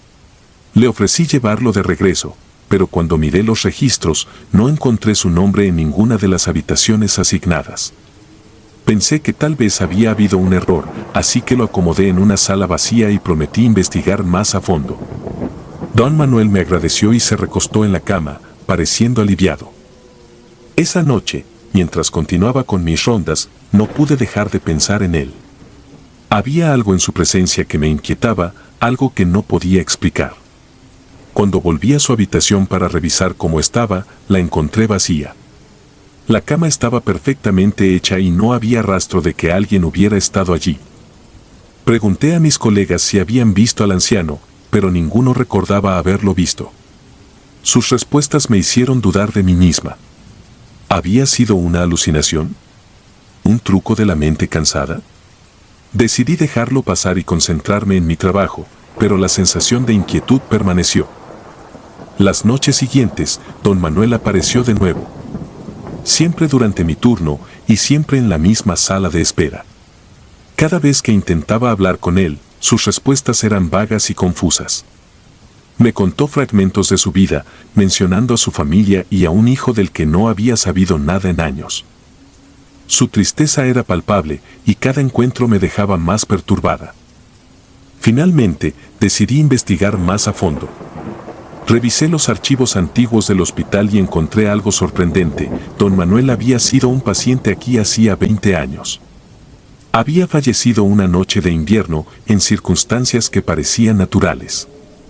Le ofrecí llevarlo de regreso, pero cuando miré los registros, no encontré su nombre en ninguna de las habitaciones asignadas. Pensé que tal vez había habido un error, así que lo acomodé en una sala vacía y prometí investigar más a fondo. Don Manuel me agradeció y se recostó en la cama, pareciendo aliviado. Esa noche, mientras continuaba con mis rondas, no pude dejar de pensar en él. Había algo en su presencia que me inquietaba, algo que no podía explicar. Cuando volví a su habitación para revisar cómo estaba, la encontré vacía. La cama estaba perfectamente hecha y no había rastro de que alguien hubiera estado allí. Pregunté a mis colegas si habían visto al anciano, pero ninguno recordaba haberlo visto. Sus respuestas me hicieron dudar de mí misma. ¿Había sido una alucinación? ¿Un truco de la mente cansada? Decidí dejarlo pasar y concentrarme en mi trabajo, pero la sensación de inquietud permaneció. Las noches siguientes, Don Manuel apareció de nuevo. Siempre durante mi turno y siempre en la misma sala de espera. Cada vez que intentaba hablar con él, sus respuestas eran vagas y confusas. Me contó fragmentos de su vida, mencionando a su familia y a un hijo del que no había sabido nada en años. Su tristeza era palpable y cada encuentro me dejaba más perturbada. Finalmente, decidí investigar más a fondo. Revisé los archivos antiguos del hospital y encontré algo sorprendente. Don Manuel había sido un paciente aquí hacía 20 años. Había fallecido una noche de invierno en circunstancias que parecían naturales.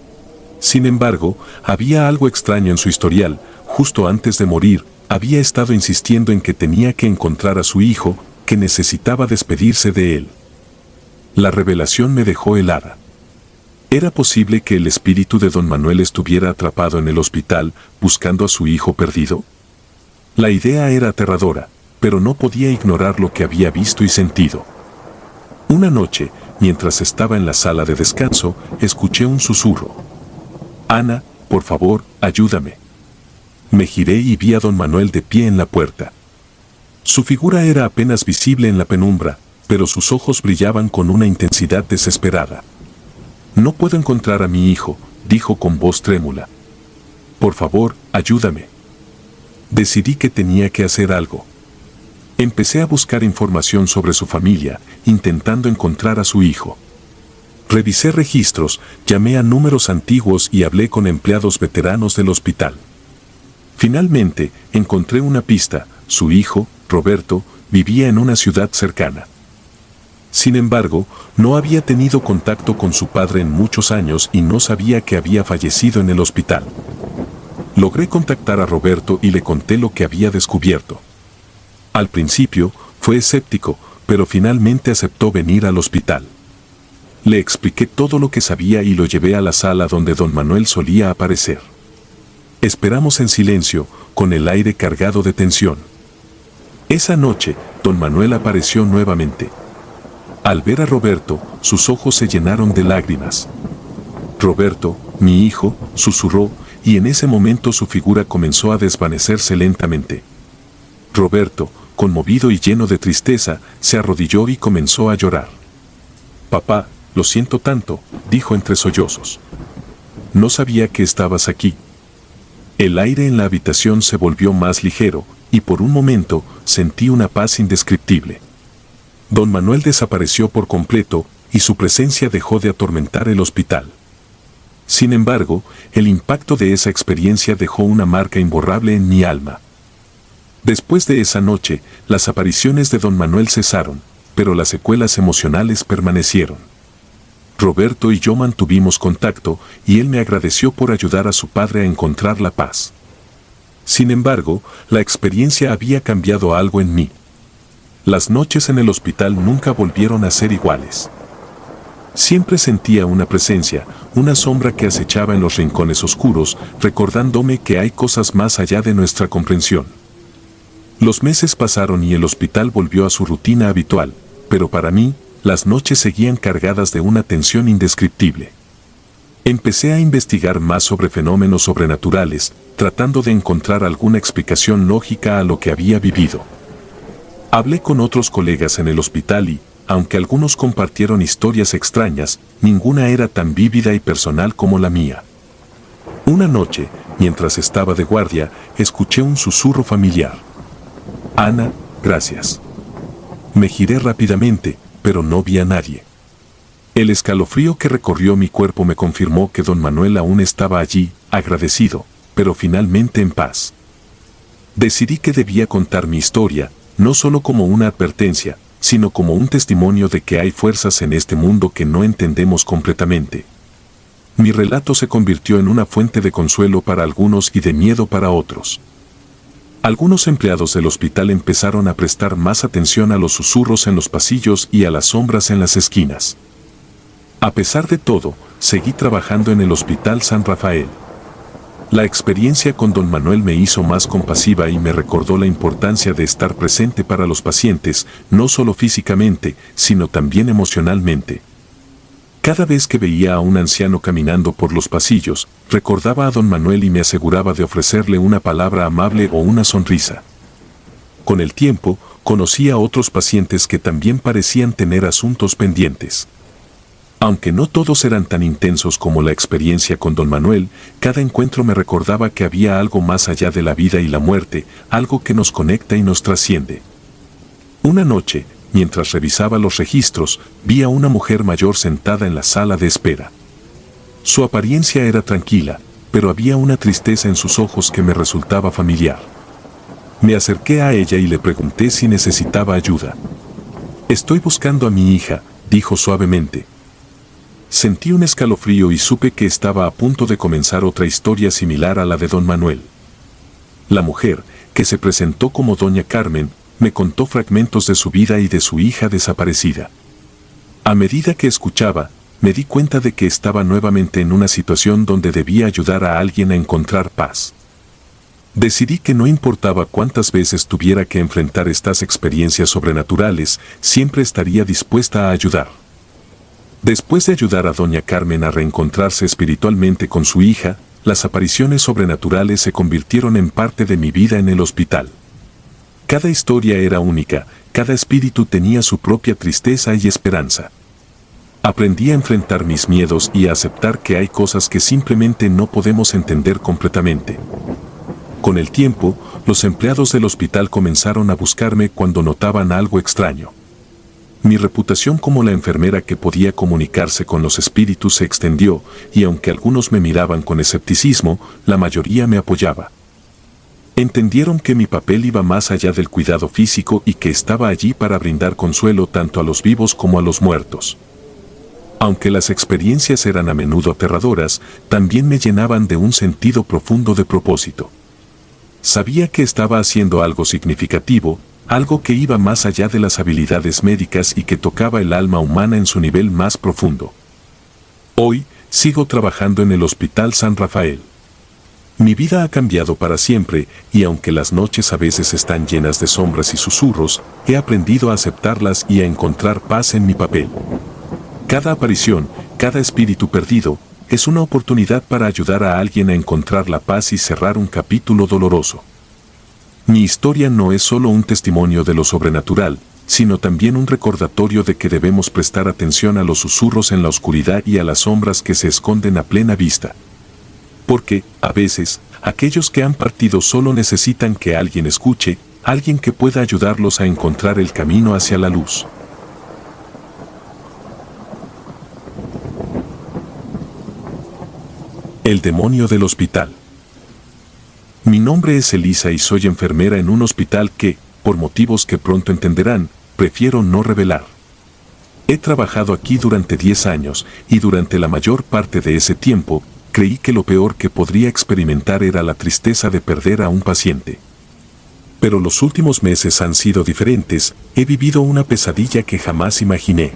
Sin embargo, había algo extraño en su historial. Justo antes de morir, había estado insistiendo en que tenía que encontrar a su hijo, que necesitaba despedirse de él. La revelación me dejó helada. ¿Era posible que el espíritu de Don Manuel estuviera atrapado en el hospital, buscando a su hijo perdido? La idea era aterradora, pero no podía ignorar lo que había visto y sentido. Una noche, mientras estaba en la sala de descanso, escuché un susurro. «Ana, por favor, ayúdame». Me giré y vi a Don Manuel de pie en la puerta. Su figura era apenas visible en la penumbra, pero sus ojos brillaban con una intensidad desesperada. «No puedo encontrar a mi hijo», dijo con voz trémula. «Por favor, ayúdame». Decidí que tenía que hacer algo. Empecé a buscar información sobre su familia, intentando encontrar a su hijo. Revisé registros, llamé a números antiguos y hablé con empleados veteranos del hospital. Finalmente, encontré una pista: su hijo, Roberto, vivía en una ciudad cercana. Sin embargo, no había tenido contacto con su padre en muchos años y no sabía que había fallecido en el hospital. Logré contactar a Roberto y le conté lo que había descubierto. Al principio, fue escéptico, pero finalmente aceptó venir al hospital. Le expliqué todo lo que sabía y lo llevé a la sala donde don Manuel solía aparecer. Esperamos en silencio, con el aire cargado de tensión. Esa noche, don Manuel apareció nuevamente. Al ver a Roberto, sus ojos se llenaron de lágrimas. «Roberto, mi hijo», susurró, y en ese momento su figura comenzó a desvanecerse lentamente. Roberto, conmovido y lleno de tristeza, se arrodilló y comenzó a llorar. «Papá, lo siento tanto», dijo entre sollozos. «No sabía que estabas aquí». El aire en la habitación se volvió más ligero, y por un momento sentí una paz indescriptible. Don Manuel desapareció por completo, y su presencia dejó de atormentar el hospital. Sin embargo, el impacto de esa experiencia dejó una marca imborrable en mi alma. Después de esa noche, las apariciones de don Manuel cesaron, pero las secuelas emocionales permanecieron. Roberto y yo mantuvimos contacto, y él me agradeció por ayudar a su padre a encontrar la paz. Sin embargo, la experiencia había cambiado algo en mí. Las noches en el hospital nunca volvieron a ser iguales. Siempre sentía una presencia, una sombra que acechaba en los rincones oscuros, recordándome que hay cosas más allá de nuestra comprensión. Los meses pasaron y el hospital volvió a su rutina habitual, pero para mí, las noches seguían cargadas de una tensión indescriptible. Empecé a investigar más sobre fenómenos sobrenaturales, tratando de encontrar alguna explicación lógica a lo que había vivido. Hablé con otros colegas en el hospital y, aunque algunos compartieron historias extrañas, ninguna era tan vívida y personal como la mía. Una noche, mientras estaba de guardia, escuché un susurro familiar. «Ana, gracias». Me giré rápidamente, pero no vi a nadie. El escalofrío que recorrió mi cuerpo me confirmó que don Manuel aún estaba allí, agradecido, pero finalmente en paz. Decidí que debía contar mi historia, no solo como una advertencia, sino como un testimonio de que hay fuerzas en este mundo que no entendemos completamente. Mi relato se convirtió en una fuente de consuelo para algunos y de miedo para otros. Algunos empleados del hospital empezaron a prestar más atención a los susurros en los pasillos y a las sombras en las esquinas. A pesar de todo, seguí trabajando en el Hospital San Rafael. La experiencia con don Manuel me hizo más compasiva y me recordó la importancia de estar presente para los pacientes, no solo físicamente, sino también emocionalmente. Cada vez que veía a un anciano caminando por los pasillos, recordaba a don Manuel y me aseguraba de ofrecerle una palabra amable o una sonrisa. Con el tiempo, conocí a otros pacientes que también parecían tener asuntos pendientes. Aunque no todos eran tan intensos como la experiencia con don Manuel, cada encuentro me recordaba que había algo más allá de la vida y la muerte, algo que nos conecta y nos trasciende. Una noche, mientras revisaba los registros, vi a una mujer mayor sentada en la sala de espera. Su apariencia era tranquila, pero había una tristeza en sus ojos que me resultaba familiar. Me acerqué a ella y le pregunté si necesitaba ayuda. «Estoy buscando a mi hija», dijo suavemente. Sentí un escalofrío y supe que estaba a punto de comenzar otra historia similar a la de don Manuel. La mujer, que se presentó como doña Carmen, me contó fragmentos de su vida y de su hija desaparecida. A medida que escuchaba, me di cuenta de que estaba nuevamente en una situación donde debía ayudar a alguien a encontrar paz. Decidí que no importaba cuántas veces tuviera que enfrentar estas experiencias sobrenaturales, siempre estaría dispuesta a ayudar. Después de ayudar a doña Carmen a reencontrarse espiritualmente con su hija, las apariciones sobrenaturales se convirtieron en parte de mi vida en el hospital. Cada historia era única, cada espíritu tenía su propia tristeza y esperanza. Aprendí a enfrentar mis miedos y a aceptar que hay cosas que simplemente no podemos entender completamente. Con el tiempo, los empleados del hospital comenzaron a buscarme cuando notaban algo extraño. Mi reputación como la enfermera que podía comunicarse con los espíritus se extendió, y aunque algunos me miraban con escepticismo, la mayoría me apoyaba. Entendieron que mi papel iba más allá del cuidado físico y que estaba allí para brindar consuelo tanto a los vivos como a los muertos. Aunque las experiencias eran a menudo aterradoras, también me llenaban de un sentido profundo de propósito. Sabía que estaba haciendo algo significativo, algo que iba más allá de las habilidades médicas y que tocaba el alma humana en su nivel más profundo. Hoy, sigo trabajando en el Hospital San Rafael. Mi vida ha cambiado para siempre, y aunque las noches a veces están llenas de sombras y susurros, he aprendido a aceptarlas y a encontrar paz en mi papel. Cada aparición, cada espíritu perdido, es una oportunidad para ayudar a alguien a encontrar la paz y cerrar un capítulo doloroso. Mi historia no es solo un testimonio de lo sobrenatural, sino también un recordatorio de que debemos prestar atención a los susurros en la oscuridad y a las sombras que se esconden a plena vista. Porque, a veces, aquellos que han partido solo necesitan que alguien escuche, alguien que pueda ayudarlos a encontrar el camino hacia la luz. El demonio del hospital. Mi nombre es Elisa y soy enfermera en un hospital que, por motivos que pronto entenderán, prefiero no revelar. He trabajado aquí durante 10 años y durante la mayor parte de ese tiempo, creí que lo peor que podría experimentar era la tristeza de perder a un paciente. Pero los últimos meses han sido diferentes, he vivido una pesadilla que jamás imaginé.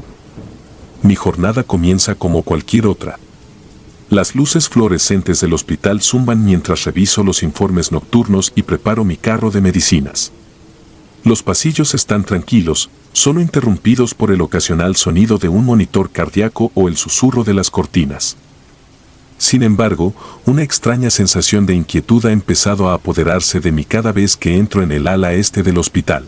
Mi jornada comienza como cualquier otra. Las luces fluorescentes del hospital zumban mientras reviso los informes nocturnos y preparo mi carro de medicinas. Los pasillos están tranquilos, solo interrumpidos por el ocasional sonido de un monitor cardíaco o el susurro de las cortinas. Sin embargo, una extraña sensación de inquietud ha empezado a apoderarse de mí cada vez que entro en el ala este del hospital.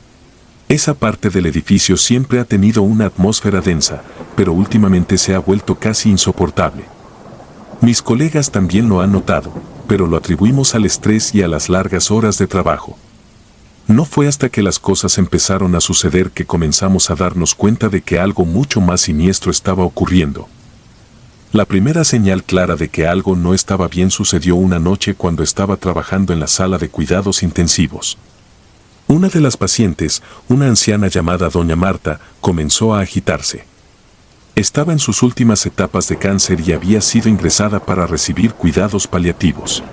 Esa parte del edificio siempre ha tenido una atmósfera densa, pero últimamente se ha vuelto casi insoportable. Mis colegas también lo han notado, pero lo atribuimos al estrés y a las largas horas de trabajo. No fue hasta que las cosas empezaron a suceder que comenzamos a darnos cuenta de que algo mucho más siniestro estaba ocurriendo. La primera señal clara de que algo no estaba bien sucedió una noche cuando estaba trabajando en la sala de cuidados intensivos. Una de las pacientes, una anciana llamada Doña Marta, comenzó a agitarse. Estaba en sus últimas etapas de cáncer y había sido ingresada para recibir cuidados paliativos.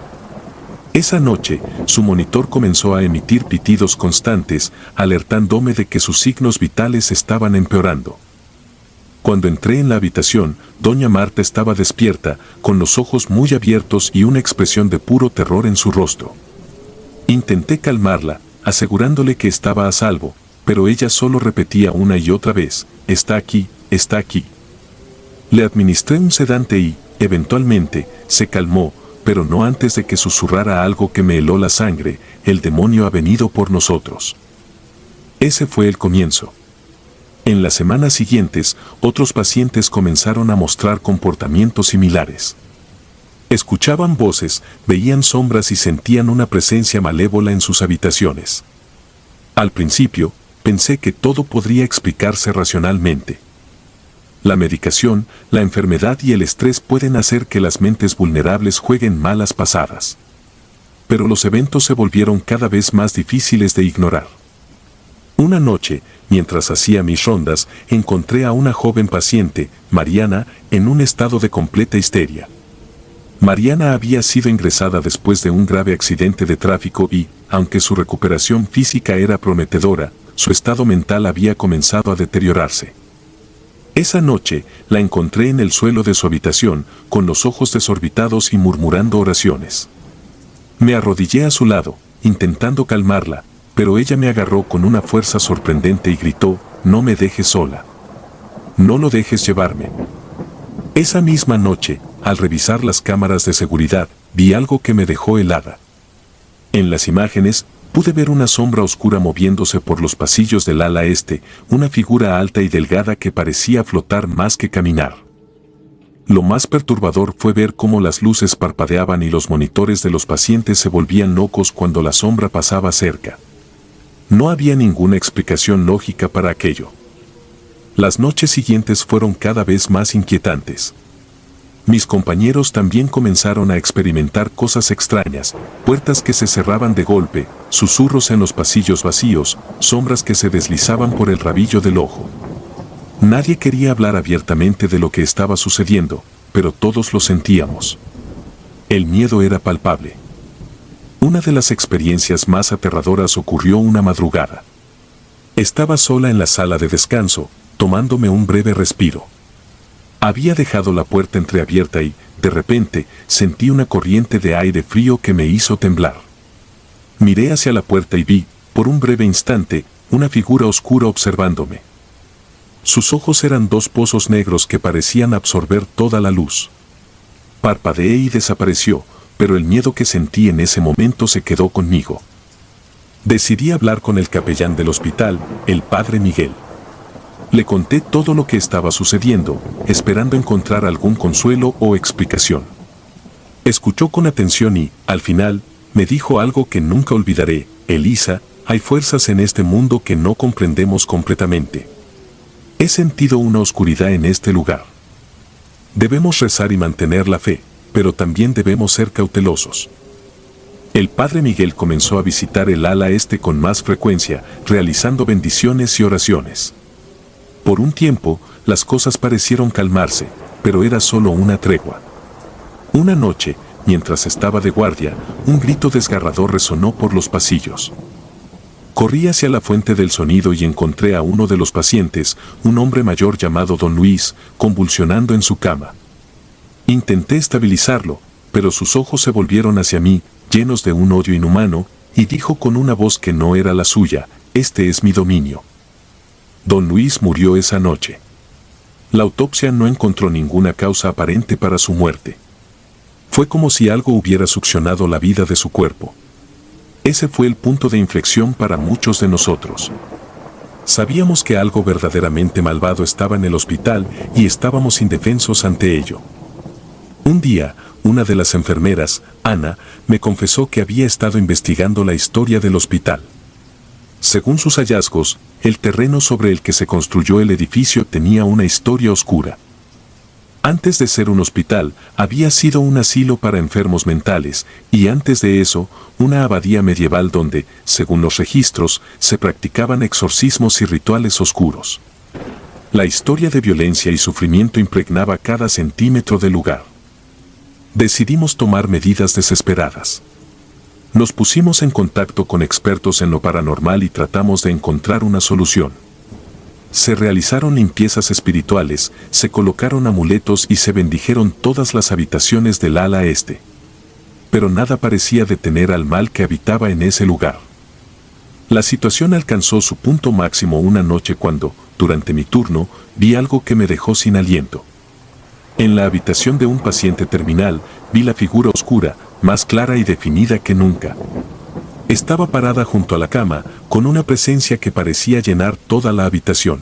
Esa noche, su monitor comenzó a emitir pitidos constantes, alertándome de que sus signos vitales estaban empeorando. Cuando entré en la habitación, Doña Marta estaba despierta, con los ojos muy abiertos y una expresión de puro terror en su rostro. Intenté calmarla, asegurándole que estaba a salvo, pero ella solo repetía una y otra vez, «Está aquí, está aquí». Le administré un sedante y, eventualmente, se calmó, pero no antes de que susurrara algo que me heló la sangre: «El demonio ha venido por nosotros». Ese fue el comienzo. En las semanas siguientes, otros pacientes comenzaron a mostrar comportamientos similares. Escuchaban voces, veían sombras y sentían una presencia malévola en sus habitaciones. Al principio, pensé que todo podría explicarse racionalmente. La medicación, la enfermedad y el estrés pueden hacer que las mentes vulnerables jueguen malas pasadas. Pero los eventos se volvieron cada vez más difíciles de ignorar. Una noche, mientras hacía mis rondas, encontré a una joven paciente, Mariana, en un estado de completa histeria. Mariana había sido ingresada después de un grave accidente de tráfico y, aunque su recuperación física era prometedora, su estado mental había comenzado a deteriorarse. Esa noche, la encontré en el suelo de su habitación, con los ojos desorbitados y murmurando oraciones. Me arrodillé a su lado, intentando calmarla, pero ella me agarró con una fuerza sorprendente y gritó: «No me dejes sola. No lo dejes llevarme». Esa misma noche, al revisar las cámaras de seguridad, vi algo que me dejó helada. En las imágenes, pude ver una sombra oscura moviéndose por los pasillos del ala este, una figura alta y delgada que parecía flotar más que caminar. Lo más perturbador fue ver cómo las luces parpadeaban y los monitores de los pacientes se volvían locos cuando la sombra pasaba cerca. No había ninguna explicación lógica para aquello. Las noches siguientes fueron cada vez más inquietantes. Mis compañeros también comenzaron a experimentar cosas extrañas, puertas que se cerraban de golpe, susurros en los pasillos vacíos, sombras que se deslizaban por el rabillo del ojo. Nadie quería hablar abiertamente de lo que estaba sucediendo, pero todos lo sentíamos. El miedo era palpable. Una de las experiencias más aterradoras ocurrió una madrugada. Estaba sola en la sala de descanso, tomándome un breve respiro. Había dejado la puerta entreabierta y, de repente, sentí una corriente de aire frío que me hizo temblar. Miré hacia la puerta y vi, por un breve instante, una figura oscura observándome. Sus ojos eran dos pozos negros que parecían absorber toda la luz. Parpadeé y desapareció, pero el miedo que sentí en ese momento se quedó conmigo. Decidí hablar con el capellán del hospital, el padre Miguel. Le conté todo lo que estaba sucediendo, esperando encontrar algún consuelo o explicación. Escuchó con atención y, al final, me dijo algo que nunca olvidaré: Elisa, hay fuerzas en este mundo que no comprendemos completamente. He sentido una oscuridad en este lugar. Debemos rezar y mantener la fe, pero también debemos ser cautelosos. El padre Miguel comenzó a visitar el ala este con más frecuencia, realizando bendiciones y oraciones. Por un tiempo, las cosas parecieron calmarse, pero era solo una tregua. Una noche, mientras estaba de guardia, un grito desgarrador resonó por los pasillos. Corrí hacia la fuente del sonido y encontré a uno de los pacientes, un hombre mayor llamado Don Luis, convulsionando en su cama. Intenté estabilizarlo, pero sus ojos se volvieron hacia mí, llenos de un odio inhumano, y dijo con una voz que no era la suya: «Este es mi dominio». Don Luis murió esa noche. La autopsia no encontró ninguna causa aparente para su muerte. Fue como si algo hubiera succionado la vida de su cuerpo. Ese fue el punto de inflexión para muchos de nosotros. Sabíamos que algo verdaderamente malvado estaba en el hospital y estábamos indefensos ante ello. Un día, una de las enfermeras, Ana, me confesó que había estado investigando la historia del hospital. Según sus hallazgos, el terreno sobre el que se construyó el edificio tenía una historia oscura. Antes de ser un hospital, había sido un asilo para enfermos mentales, y antes de eso, una abadía medieval donde, según los registros, se practicaban exorcismos y rituales oscuros. La historia de violencia y sufrimiento impregnaba cada centímetro del lugar. Decidimos tomar medidas desesperadas. Nos pusimos en contacto con expertos en lo paranormal y tratamos de encontrar una solución. Se realizaron limpiezas espirituales, se colocaron amuletos y se bendijeron todas las habitaciones del ala este. Pero nada parecía detener al mal que habitaba en ese lugar. La situación alcanzó su punto máximo una noche cuando, durante mi turno, vi algo que me dejó sin aliento. En la habitación de un paciente terminal, vi la figura oscura, más clara y definida que nunca. Estaba parada junto a la cama, con una presencia que parecía llenar toda la habitación.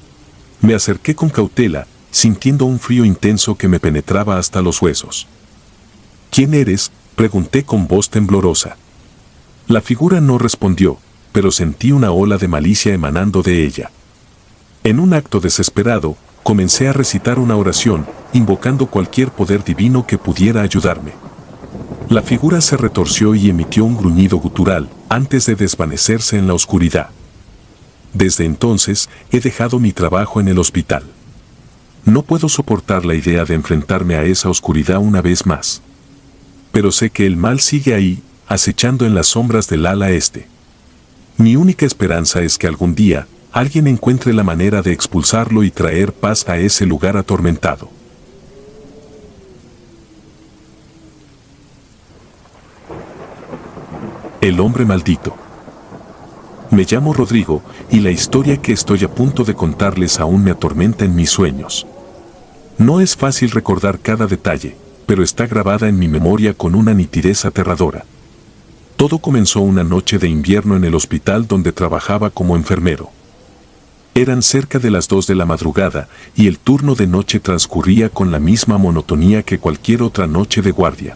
Me acerqué con cautela, sintiendo un frío intenso que me penetraba hasta los huesos. «¿Quién eres?», pregunté con voz temblorosa. La figura no respondió, pero sentí una ola de malicia emanando de ella. En un acto desesperado, comencé a recitar una oración, invocando cualquier poder divino que pudiera ayudarme. La figura se retorció y emitió un gruñido gutural, antes de desvanecerse en la oscuridad. Desde entonces, he dejado mi trabajo en el hospital. No puedo soportar la idea de enfrentarme a esa oscuridad una vez más. Pero sé que el mal sigue ahí, acechando en las sombras del ala este. Mi única esperanza es que algún día, alguien encuentre la manera de expulsarlo y traer paz a ese lugar atormentado. El hombre maldito. Me llamo Rodrigo, y la historia que estoy a punto de contarles aún me atormenta en mis sueños. No es fácil recordar cada detalle, pero está grabada en mi memoria con una nitidez aterradora. Todo comenzó una noche de invierno en el hospital donde trabajaba como enfermero. Eran cerca de las 2 de la madrugada y el turno de noche transcurría con la misma monotonía que cualquier otra noche de guardia.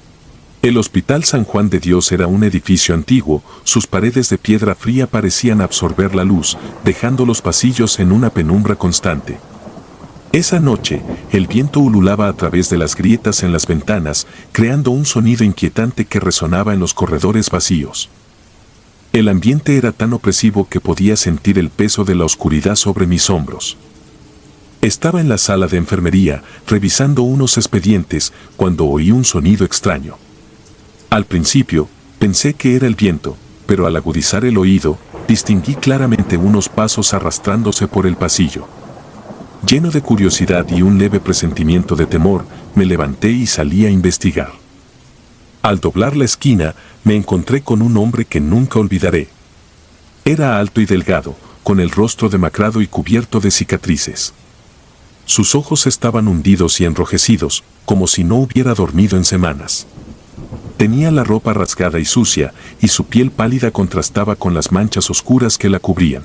El Hospital San Juan de Dios era un edificio antiguo, sus paredes de piedra fría parecían absorber la luz, dejando los pasillos en una penumbra constante. Esa noche, el viento ululaba a través de las grietas en las ventanas, creando un sonido inquietante que resonaba en los corredores vacíos. El ambiente era tan opresivo que podía sentir el peso de la oscuridad sobre mis hombros. Estaba en la sala de enfermería, revisando unos expedientes, cuando oí un sonido extraño. Al principio, pensé que era el viento, pero al agudizar el oído, distinguí claramente unos pasos arrastrándose por el pasillo. Lleno de curiosidad y un leve presentimiento de temor, me levanté y salí a investigar. Al doblar la esquina, me encontré con un hombre que nunca olvidaré. Era alto y delgado, con el rostro demacrado y cubierto de cicatrices. Sus ojos estaban hundidos y enrojecidos, como si no hubiera dormido en semanas. Tenía la ropa rasgada y sucia, y su piel pálida contrastaba con las manchas oscuras que la cubrían.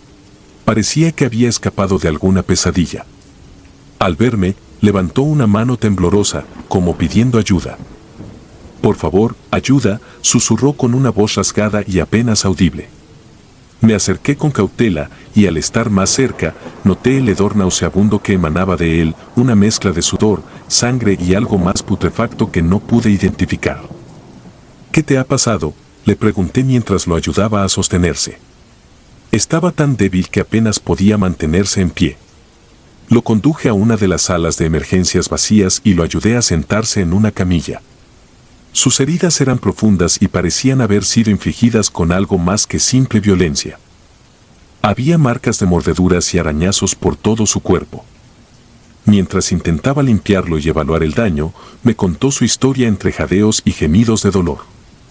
Parecía que había escapado de alguna pesadilla. Al verme, levantó una mano temblorosa, como pidiendo ayuda. «Por favor, ayuda», susurró con una voz rasgada y apenas audible. Me acerqué con cautela, y al estar más cerca, noté el hedor nauseabundo que emanaba de él, una mezcla de sudor, sangre y algo más putrefacto que no pude identificar. «¿Qué te ha pasado?», le pregunté mientras lo ayudaba a sostenerse. Estaba tan débil que apenas podía mantenerse en pie. Lo conduje a una de las salas de emergencias vacías y lo ayudé a sentarse en una camilla. Sus heridas eran profundas y parecían haber sido infligidas con algo más que simple violencia. Había marcas de mordeduras y arañazos por todo su cuerpo. Mientras intentaba limpiarlo y evaluar el daño, me contó su historia entre jadeos y gemidos de dolor.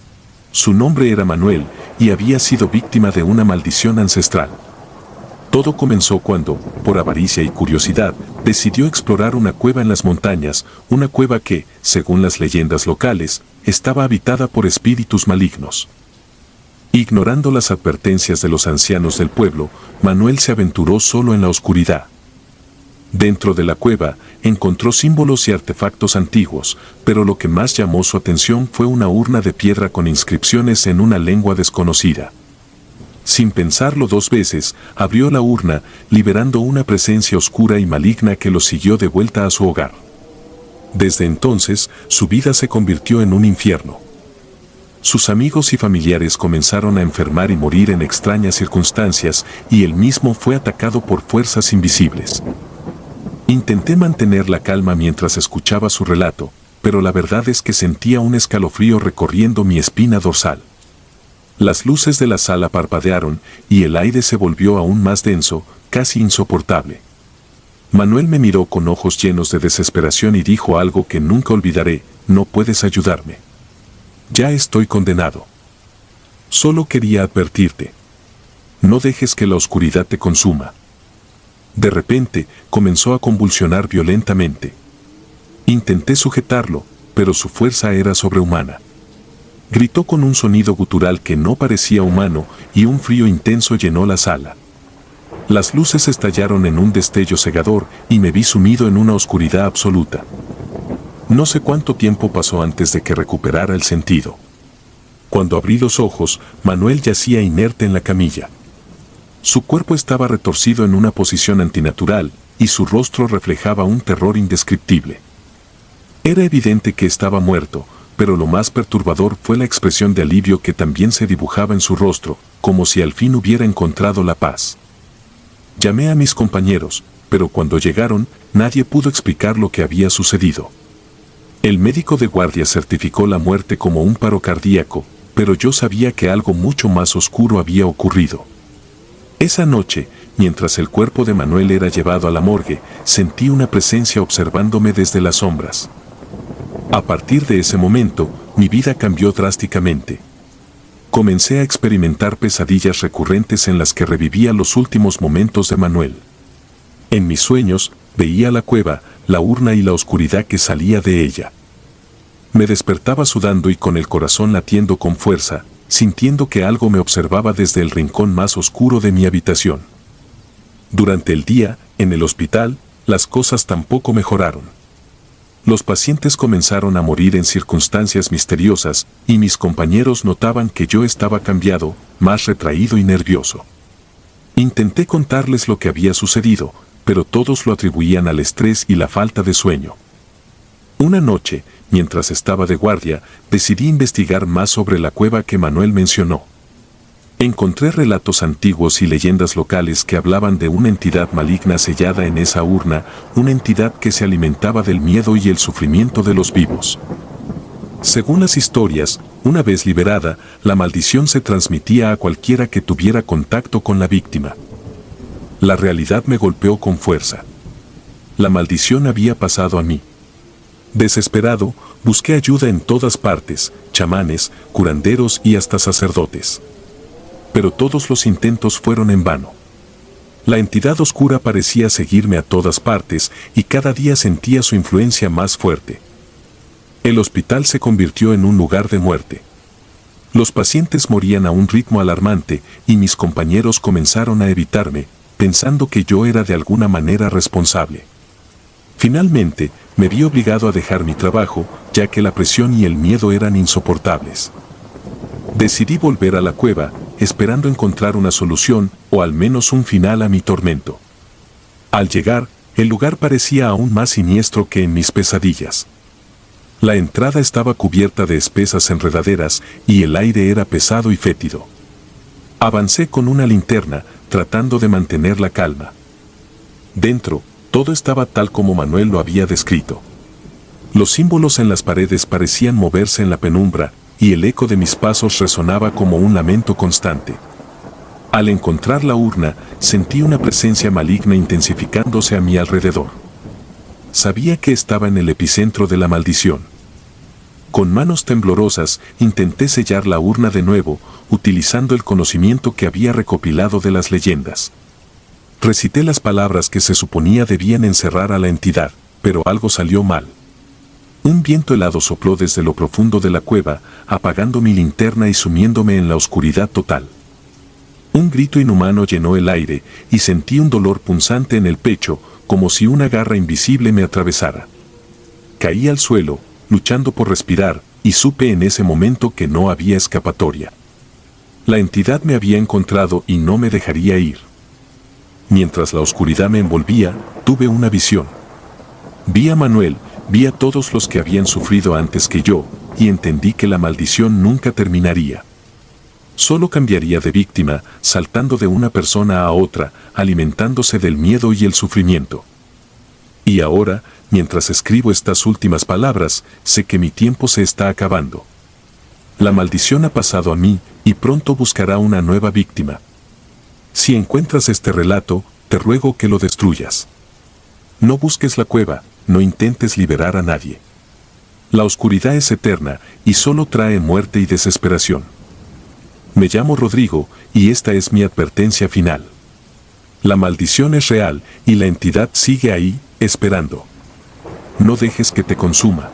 Su nombre era Manuel y había sido víctima de una maldición ancestral. Todo comenzó cuando, por avaricia y curiosidad, decidió explorar una cueva en las montañas, una cueva que, según las leyendas locales, estaba habitada por espíritus malignos. Ignorando las advertencias de los ancianos del pueblo, Manuel se aventuró solo en la oscuridad. Dentro de la cueva, encontró símbolos y artefactos antiguos, pero lo que más llamó su atención fue una urna de piedra con inscripciones en una lengua desconocida. Sin pensarlo 2 veces, abrió la urna, liberando una presencia oscura y maligna que lo siguió de vuelta a su hogar. Desde entonces, su vida se convirtió en un infierno. Sus amigos y familiares comenzaron a enfermar y morir en extrañas circunstancias, y él mismo fue atacado por fuerzas invisibles. Intenté mantener la calma mientras escuchaba su relato, pero la verdad es que sentía un escalofrío recorriendo mi espina dorsal. Las luces de la sala parpadearon y el aire se volvió aún más denso, casi insoportable. Manuel me miró con ojos llenos de desesperación y dijo algo que nunca olvidaré: «No puedes ayudarme. Ya estoy condenado. Solo quería advertirte. No dejes que la oscuridad te consuma». De repente, comenzó a convulsionar violentamente. Intenté sujetarlo, pero su fuerza era sobrehumana. Gritó con un sonido gutural que no parecía humano, y un frío intenso llenó la sala. Las luces estallaron en un destello cegador, y me vi sumido en una oscuridad absoluta. No sé cuánto tiempo pasó antes de que recuperara el sentido. Cuando abrí los ojos, Manuel yacía inerte en la camilla. Su cuerpo estaba retorcido en una posición antinatural, y su rostro reflejaba un terror indescriptible. Era evidente que estaba muerto, pero lo más perturbador fue la expresión de alivio que también se dibujaba en su rostro, como si al fin hubiera encontrado la paz. Llamé a mis compañeros, pero cuando llegaron, nadie pudo explicar lo que había sucedido. El médico de guardia certificó la muerte como un paro cardíaco, pero yo sabía que algo mucho más oscuro había ocurrido. Esa noche, mientras el cuerpo de Manuel era llevado a la morgue, sentí una presencia observándome desde las sombras. A partir de ese momento, mi vida cambió drásticamente. Comencé a experimentar pesadillas recurrentes en las que revivía los últimos momentos de Manuel. En mis sueños, veía la cueva, la urna y la oscuridad que salía de ella. Me despertaba sudando y con el corazón latiendo con fuerza, sintiendo que algo me observaba desde el rincón más oscuro de mi habitación. Durante el día, en el hospital, las cosas tampoco mejoraron. Los pacientes comenzaron a morir en circunstancias misteriosas y mis compañeros notaban que yo estaba cambiado, más retraído y nervioso. Intenté contarles lo que había sucedido, pero todos lo atribuían al estrés y la falta de sueño. Una noche, mientras estaba de guardia, decidí investigar más sobre la cueva que Manuel mencionó. Encontré relatos antiguos y leyendas locales que hablaban de una entidad maligna sellada en esa urna, una entidad que se alimentaba del miedo y el sufrimiento de los vivos. Según las historias, una vez liberada, la maldición se transmitía a cualquiera que tuviera contacto con la víctima. La realidad me golpeó con fuerza. La maldición había pasado a mí. Desesperado, busqué ayuda en todas partes, chamanes, curanderos y hasta sacerdotes. Pero todos los intentos fueron en vano. La entidad oscura parecía seguirme a todas partes y cada día sentía su influencia más fuerte. El hospital se convirtió en un lugar de muerte. Los pacientes morían a un ritmo alarmante y mis compañeros comenzaron a evitarme, pensando que yo era de alguna manera responsable. Finalmente, me vi obligado a dejar mi trabajo, ya que la presión y el miedo eran insoportables. Decidí volver a la cueva, esperando encontrar una solución o al menos un final a mi tormento. Al llegar, el lugar parecía aún más siniestro que en mis pesadillas. La entrada estaba cubierta de espesas enredaderas y el aire era pesado y fétido. Avancé con una linterna, tratando de mantener la calma. Dentro, todo estaba tal como Manuel lo había descrito. Los símbolos en las paredes parecían moverse en la penumbra, y el eco de mis pasos resonaba como un lamento constante. Al encontrar la urna, sentí una presencia maligna intensificándose a mi alrededor. Sabía que estaba en el epicentro de la maldición. Con manos temblorosas, intenté sellar la urna de nuevo, utilizando el conocimiento que había recopilado de las leyendas. Recité las palabras que se suponía debían encerrar a la entidad, pero algo salió mal. Un viento helado sopló desde lo profundo de la cueva, apagando mi linterna y sumiéndome en la oscuridad total. Un grito inhumano llenó el aire y sentí un dolor punzante en el pecho, como si una garra invisible me atravesara. Caí al suelo, luchando por respirar, y supe en ese momento que no había escapatoria. La entidad me había encontrado y no me dejaría ir. Mientras la oscuridad me envolvía, tuve una visión. Vi a Manuel, vi a todos los que habían sufrido antes que yo, y entendí que la maldición nunca terminaría. Solo cambiaría de víctima, saltando de una persona a otra, alimentándose del miedo y el sufrimiento. Y ahora, mientras escribo estas últimas palabras, sé que mi tiempo se está acabando. La maldición ha pasado a mí, y pronto buscará una nueva víctima. Si encuentras este relato, te ruego que lo destruyas. No busques la cueva, no intentes liberar a nadie. La oscuridad es eterna, y solo trae muerte y desesperación. Me llamo Rodrigo, y esta es mi advertencia final. La maldición es real, y la entidad sigue ahí, esperando. No dejes que te consuma.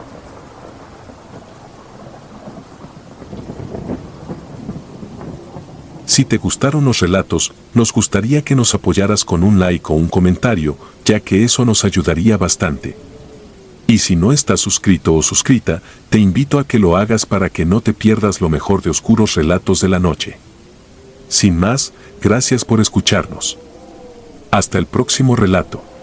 Si te gustaron los relatos, nos gustaría que nos apoyaras con un like o un comentario, ya que eso nos ayudaría bastante. Y si no estás suscrito o suscrita, te invito a que lo hagas para que no te pierdas lo mejor de Oscuros Relatos de la Noche. Sin más, gracias por escucharnos. Hasta el próximo relato.